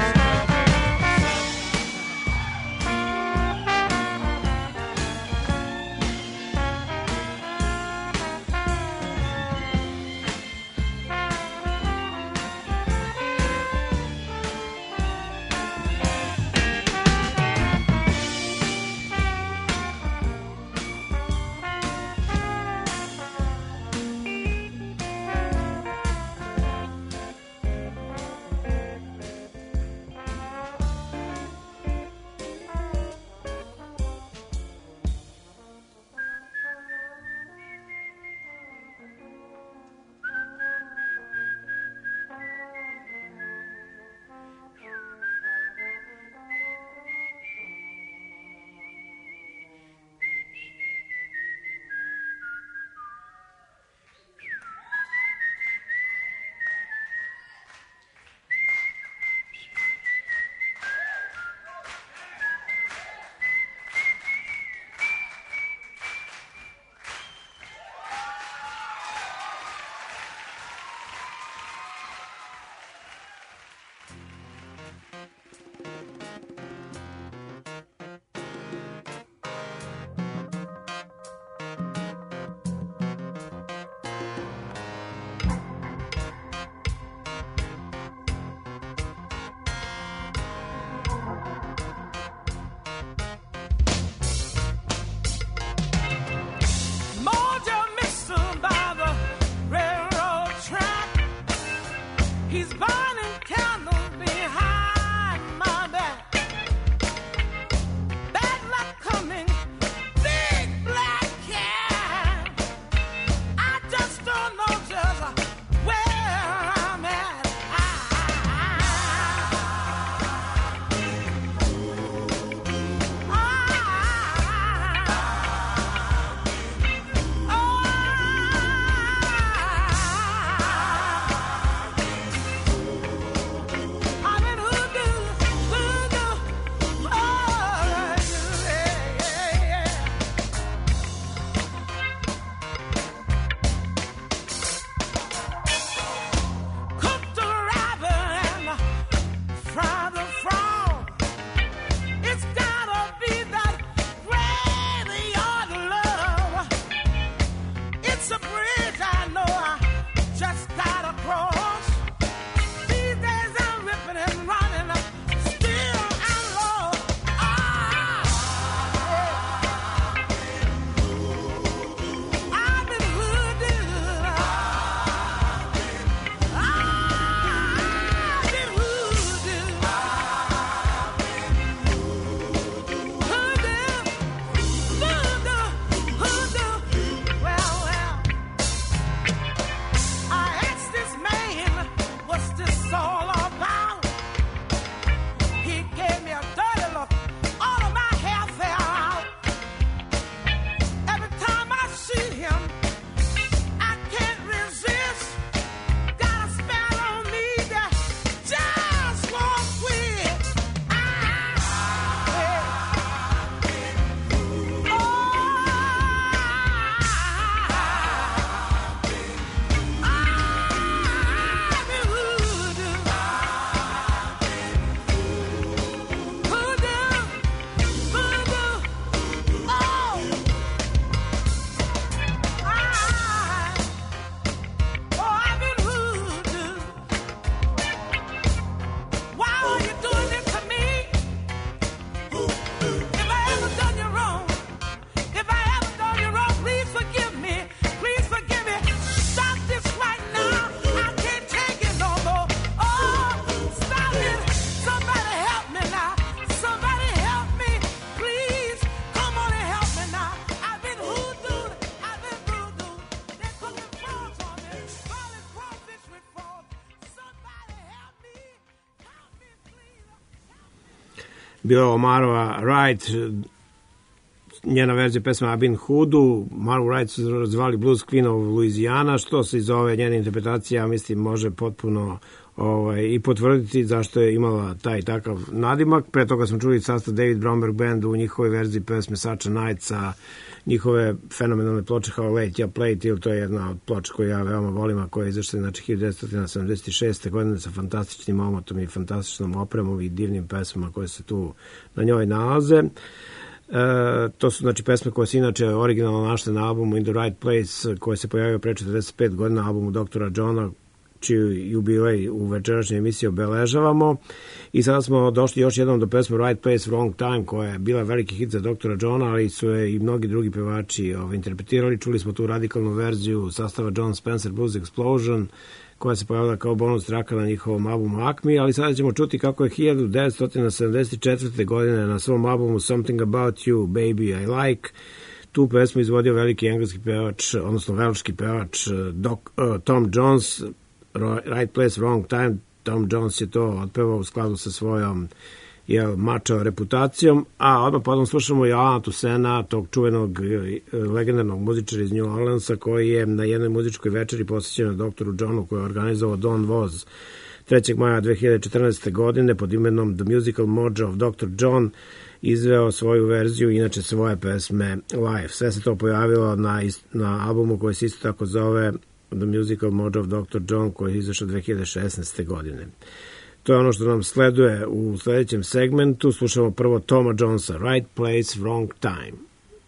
bila Omarova Wright, njena verzija pesma I've Been Hoodoo. Maru Wright su zvali Blues Queen of Louisiana, što se iz ove njene interpretacije, mislim, može potpuno ovaj, i potvrditi zašto je imala taj takav nadimak. Pre toga smo čuli sastav David Bromberg Band u njihovoj verziji pesme Such a Night sa njihove fenomenalne ploče How Late Ya Played Till, to je jedna od ploča koju ja veoma volim, a koja je izašla znači hiljadu devetsto sedamdeset šeste. godine sa fantastičnim omotom i fantastičnom opremom i divnim pesmama koje se tu na njoj nalaze. E, to su znači pesme koje se inače originalno našle na albumu In the Right Place, koje se pojavio pre četrdeset pet godina na albumu doktora Johna, čiju jubilej u večerašnjoj emisiji obeležavamo. I sada smo došli još jednom do pesme Right Place, Wrong Time, koja je bila veliki hit za doktora Johna, ali su je i mnogi drugi pevači ovaj, interpretirali. Čuli smo tu radikalnu verziju sastava John Spencer Blues Explosion, koja se pojavila kao bonus traka na njihovom albumu Acme, ali sada ćemo čuti kako je hiljadu devetsto sedamdeset četvrte. godine na svom albumu Something About You, Baby I Like, tu pesmu izvodio veliki engleski pevač, odnosno velški pevač Doc, uh, Tom Jones. Right Place, Wrong Time. Tom Jones je to otpevao u skladu sa svojom jel, mačo reputacijom, a odmah potom slušamo i Alana Toussainta, tog čuvenog legendarnog muzičara iz New Orleansa, koji je na jednoj muzičkoj večeri posvećenoj doktoru Johnu, koji je organizovao Don Woz trećeg maja dve hiljade četrnaeste. godine pod imenom The Musical Mojo of doktor John, izveo svoju verziju, inače svoje pesme live. Sve se to pojavilo na, na albumu koji se isto tako zove The Musical Mojo of doktor John, koji je izašao dve hiljade šesnaeste. godine. To je ono što nam sleduje u sledećem segmentu. Slušamo prvo Toma Jonesa, Right Place, Wrong Time.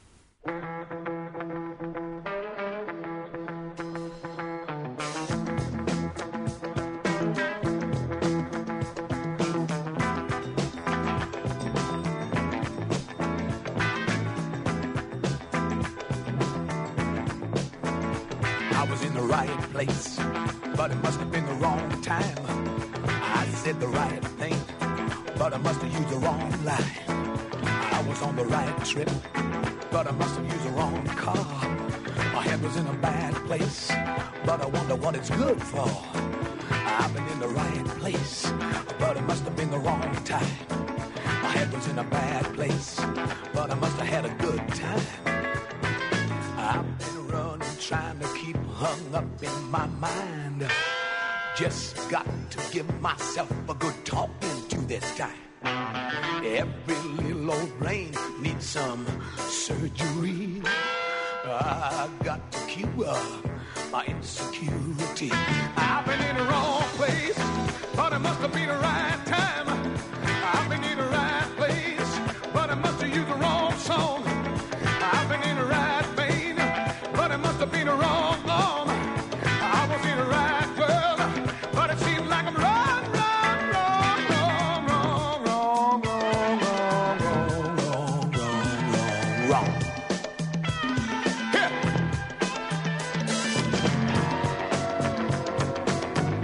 But it must have been the wrong time. I said the right thing, but I must have used the wrong line. I was on the right trip, but I must have used the wrong car. My head was in a bad place, but I wonder what it's good for. I've been in the right place, but it must have been the wrong time. My head was in a bad place, but I must have had a good time. I've been running, trying to keep hung up in my mind. Just got to give myself a good talking to this time. Every little old brain needs some surgery. I got to cure my insecurity. I've been in the wrong place, but it must have been the right time. I've been in the right place, but I must have used the wrong song. I've been in the right vein, but it must have been the wrong arm. I was in the right world, but it seems like I'm wrong, wrong, wrong, wrong, wrong, wrong, wrong, wrong, wrong, wrong, wrong. Here.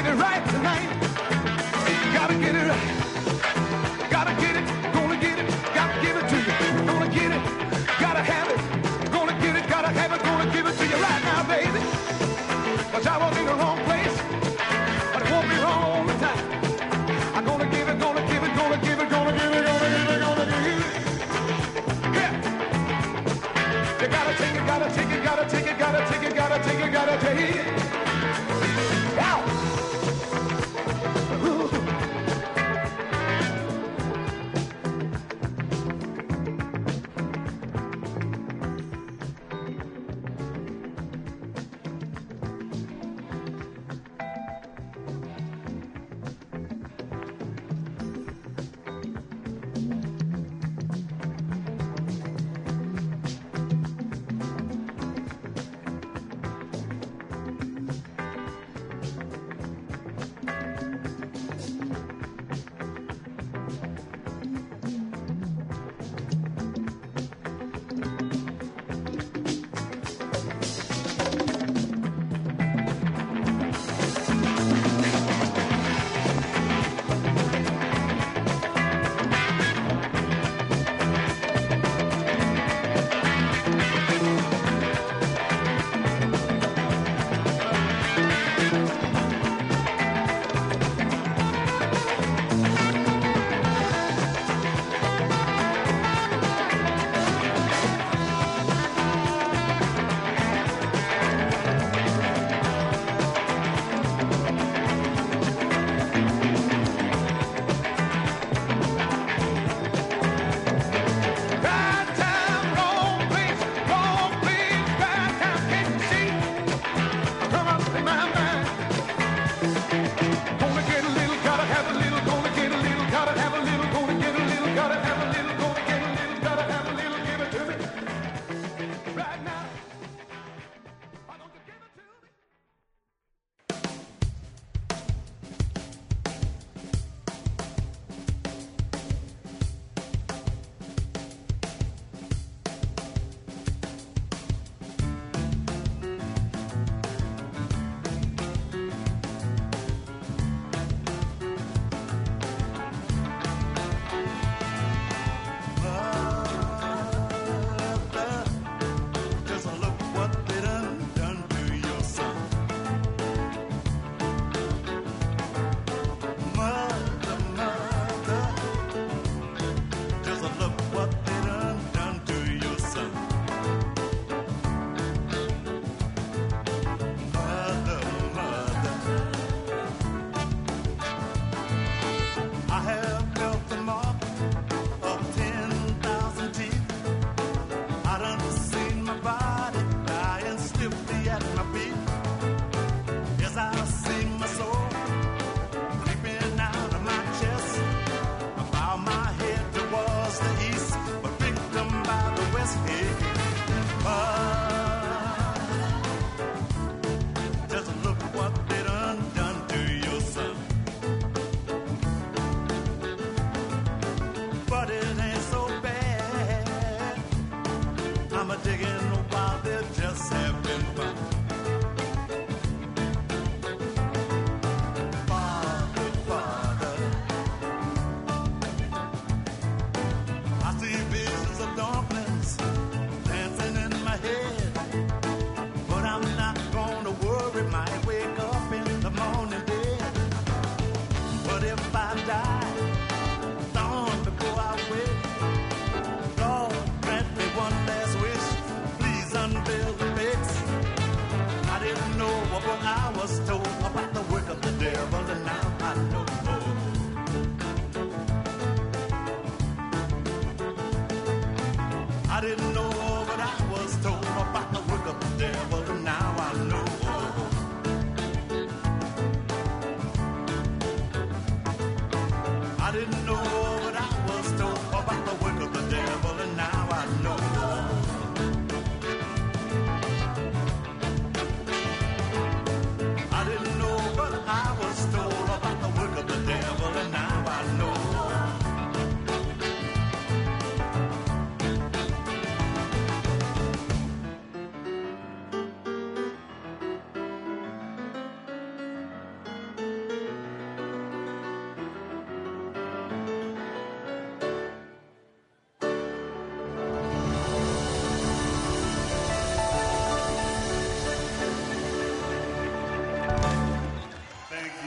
it right tonight. Gotta get it right. Gotta get it, gonna get it, gotta give it to you. Gonna get it, gotta have it. Gonna get it, gotta have it, gonna give it to you right now, baby. Cause I won't be in the wrong place, but it won't be wrong all the time. I'm gonna give it, gonna give it, gonna give it, gonna give it, gonna give it, gonna give it. Yeah. You gotta take it, gotta take it, gotta take it, gotta take it, gotta take it, gotta take it. Wow. I didn't know, but I was told about the work of the devil, and now I know. I didn't know, but I was told about the work of the devil, and now I know. I didn't know, but I was told about the work of the devil, and now I know.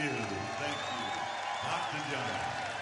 you. Thank you. doctor John.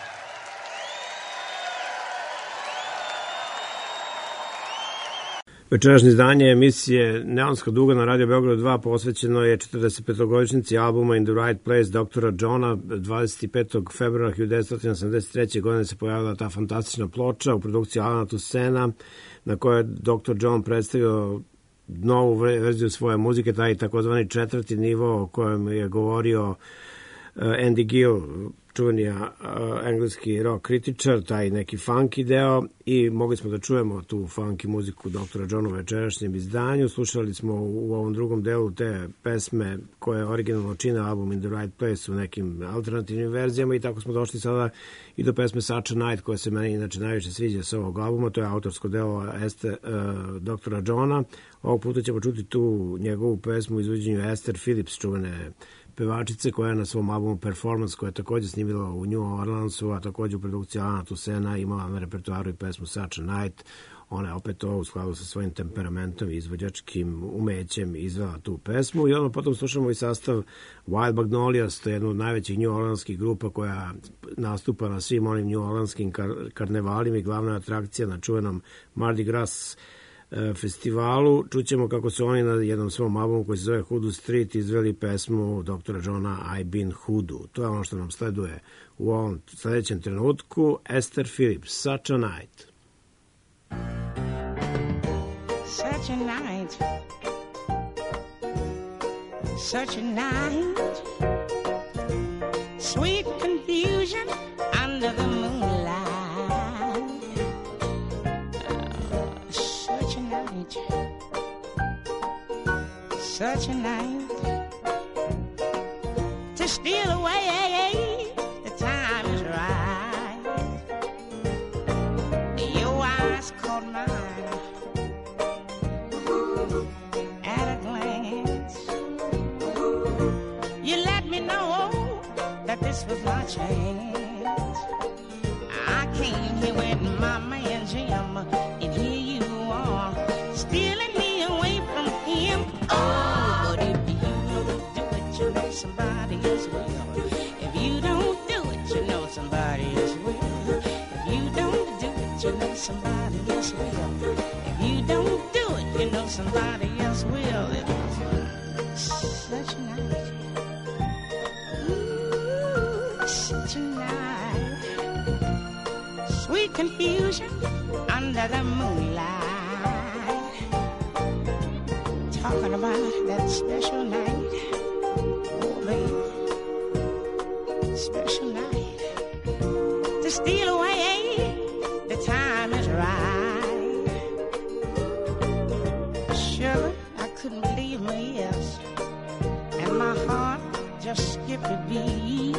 Večerašnje izdanje emisije Neonska duga na Radio Beograd dva posvećeno je četrdesetpetogodišnjici albuma In the Right Place doktora Johna. dvadeset petog februara hiljadu devetsto osamdeset treće. godine se pojavila ta fantastična ploča u produkciji Alana Toussainta na kojoj je doktor John predstavio novu verziju svoje muzike, taj takozvani četvrti nivo o kojem je govorio Andy Gill, čuveni engleski rock kritičar, taj neki funky deo, i mogli smo da čujemo tu funky muziku doktora Johna u večerašnjem izdanju. Slušali smo u ovom drugom delu te pesme koje originalno čine album In the Right Place u nekim alternativnim verzijama, i tako smo došli sada i do pesme Such a Night, koja se meni inače najviše sviđa sa ovog albuma. To je autorsko delo Este, uh, doktora Johna. Ovog puta ćemo čuti tu njegovu pesmu u izvođenju Esther Phillips, čuvene pevačice, koja je na svom albumu Performance, koja je takođe snimila u New Orleansu, a takođe u produkciji Alana Toussainta, imala na repertoaru i pesmu Such a Night. Ona je opet to u skladu sa svojim temperamentom i izvođačkim umećem izvela tu pesmu. I onda potom slušamo i sastav Wild Magnolias, to je jedna od najvećih New Orleanskih grupa koja nastupa na svim onim New Orleanskim kar- karnevalima i glavna atrakcija na čuvenom Mardi Gras festivalu. Čućemo kako su oni na jednom svom albumu koji se zove Hoodoo Street izveli pesmu doktora Johna I Been Hoodoo. To je ono što nam sleduje u ovom sledećem trenutku. Esther Phillips, Such a Night. Such a night, such a night, sweet confusion under the moonlight. Uh, such a night, such a night, to steal away, the time is right. Your eyes caught mine at a glance. You let me know that this was my chance. I came here with my man Jim, and here you are, stealing me away from him. Oh, but if you don't do it, you know somebody else will. If you don't do it, you know somebody else will. If you don't do it, you know somebody else will. If you don't do it, you know somebody else will. It was such a night, ooh, such a night, sweet confusion under the moonlight. Talking about that special night, oh baby, special night, to steal away, the time is right. Sugar, I couldn't believe my ears, and my heart just skipped a beat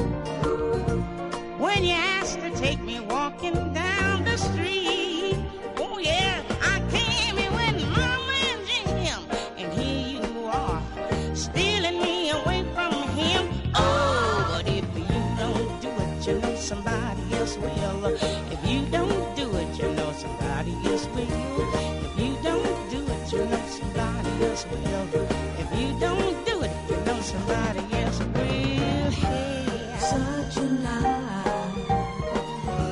when you asked to take me walking down the street. Oh yeah, I came here with my man Jim, and here you are, stealing me away from him. Oh, but if you don't do it, you know somebody else will. If you don't do it, you know somebody else will. If you don't do it, you know somebody else will. If you don't do it, you know somebody else will. Hey, such a night,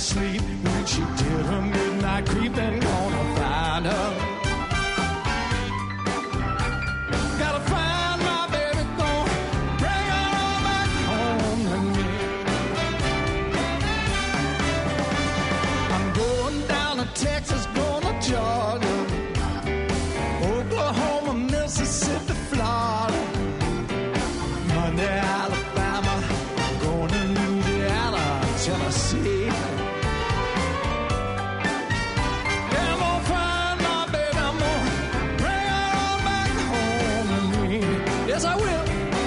sleep. When she did her midnight creeping, gonna find her. Gotta find my baby, gonna bring her all back home to me. I'm going down to Texas, going to Georgia, Oklahoma, Mississippi, Florida, Monday, Alabama, going to Louisiana, Tennessee. Yes, I will.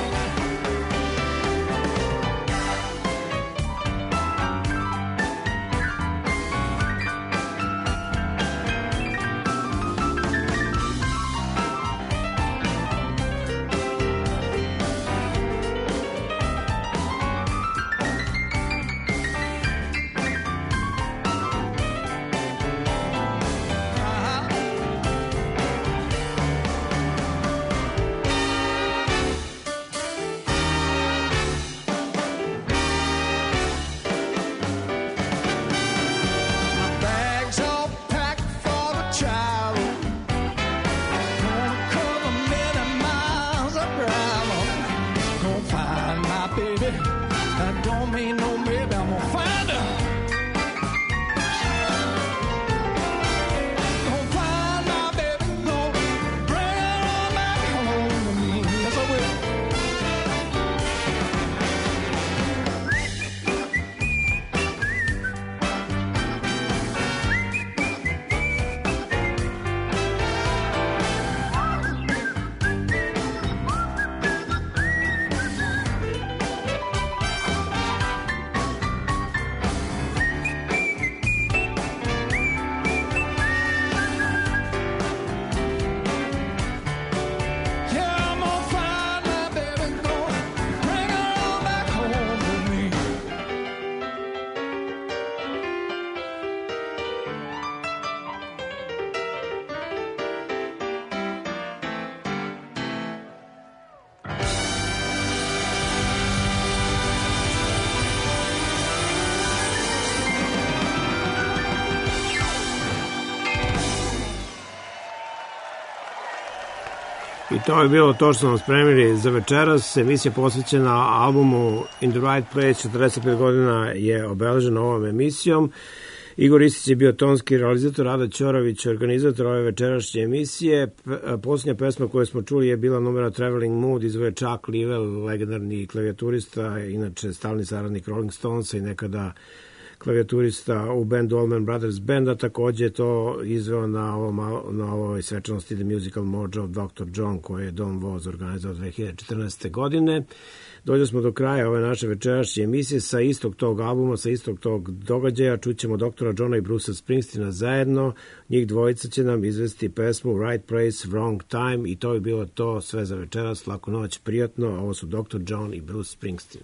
I to je bilo to što smo spremili za večeras. Emisija posvećena albumu In the Right Place, četrdeset pet godina je obeležena ovom emisijom. Igor Ristić je bio tonski realizator, Rada Ćorović organizator ove večerašnje emisije. Posljednja pesma koju smo čuli je bila numera Traveling Mood, izvoje Chuck Leavell, legendarni klavijaturista, inače stalni saradnik Rolling Stonesa i nekada klavijaturista u bendu Allman Brothers Banda. Takođe je to izveo na, ovom, na ovoj svečanosti The Musical Mojo of doktor John, koje je Don Woz organizovao dve hiljade četrnaeste. godine. Dođeli smo do kraja ove naše večerašnje emisije. Sa istog tog albuma, sa istog tog događaja čućemo doktora Johna i Brucea Springsteena zajedno. Njih dvojica će nam izvesti pesmu Right Place, Wrong Time i to je bilo to sve za večeras. Laku noć, prijatno. Ovo su doktor John i Bruce Springsteen.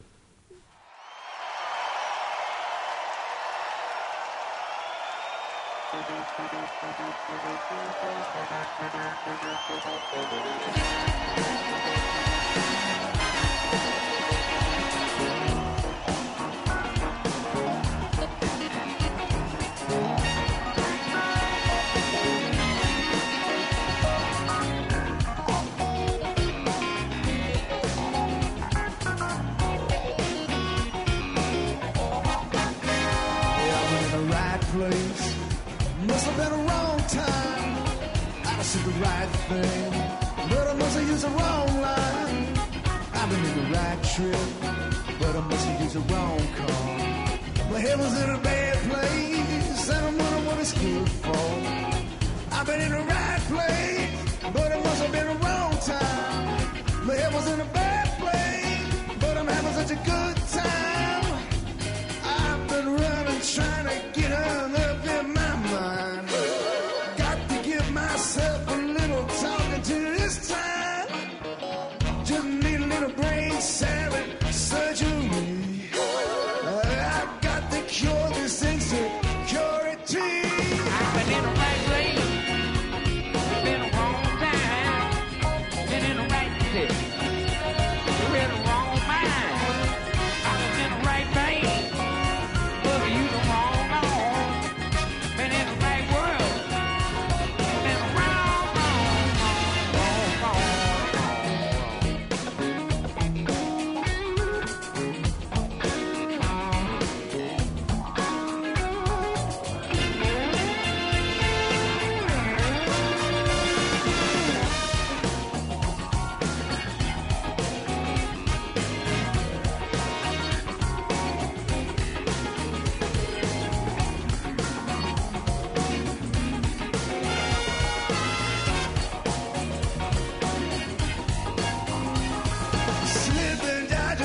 Must have been a wrong time. I said the right thing, but I must have used the wrong line. I've been in the right trip, but I must have used the wrong car. My head was in a bad place, and I'm wondering what it's good for. I've been in the right place, but it must have been a wrong time. My head was in a bad place, but I'm having such a good time. I've been running, trying to get on up in my mind. Got to give myself a little talking to this time. Just need a little brain salad surgery. I got to cure this insecurity. I've been in the right place, been a wrong time, been in the right place, been in the wrong mind. I was in the right place, but you the wrong mind.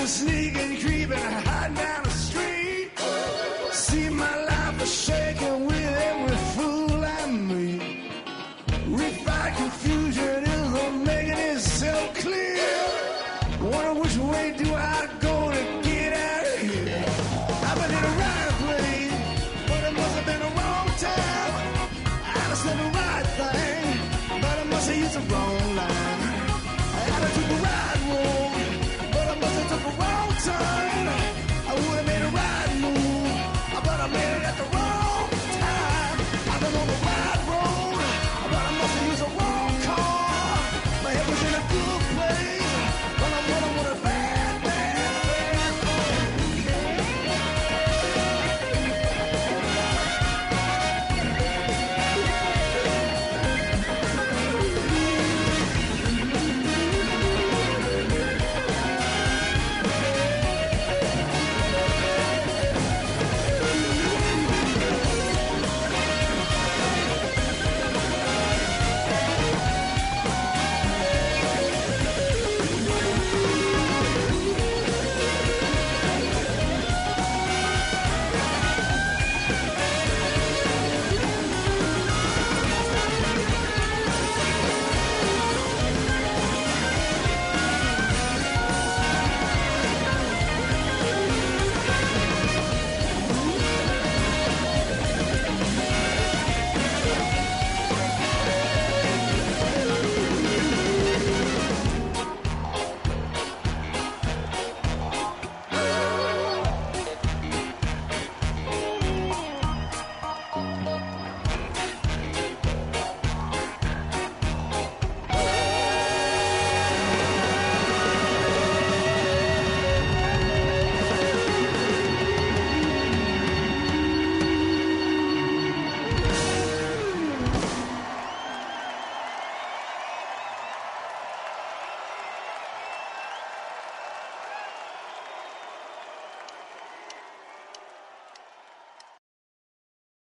sneaking, creeping, hiding down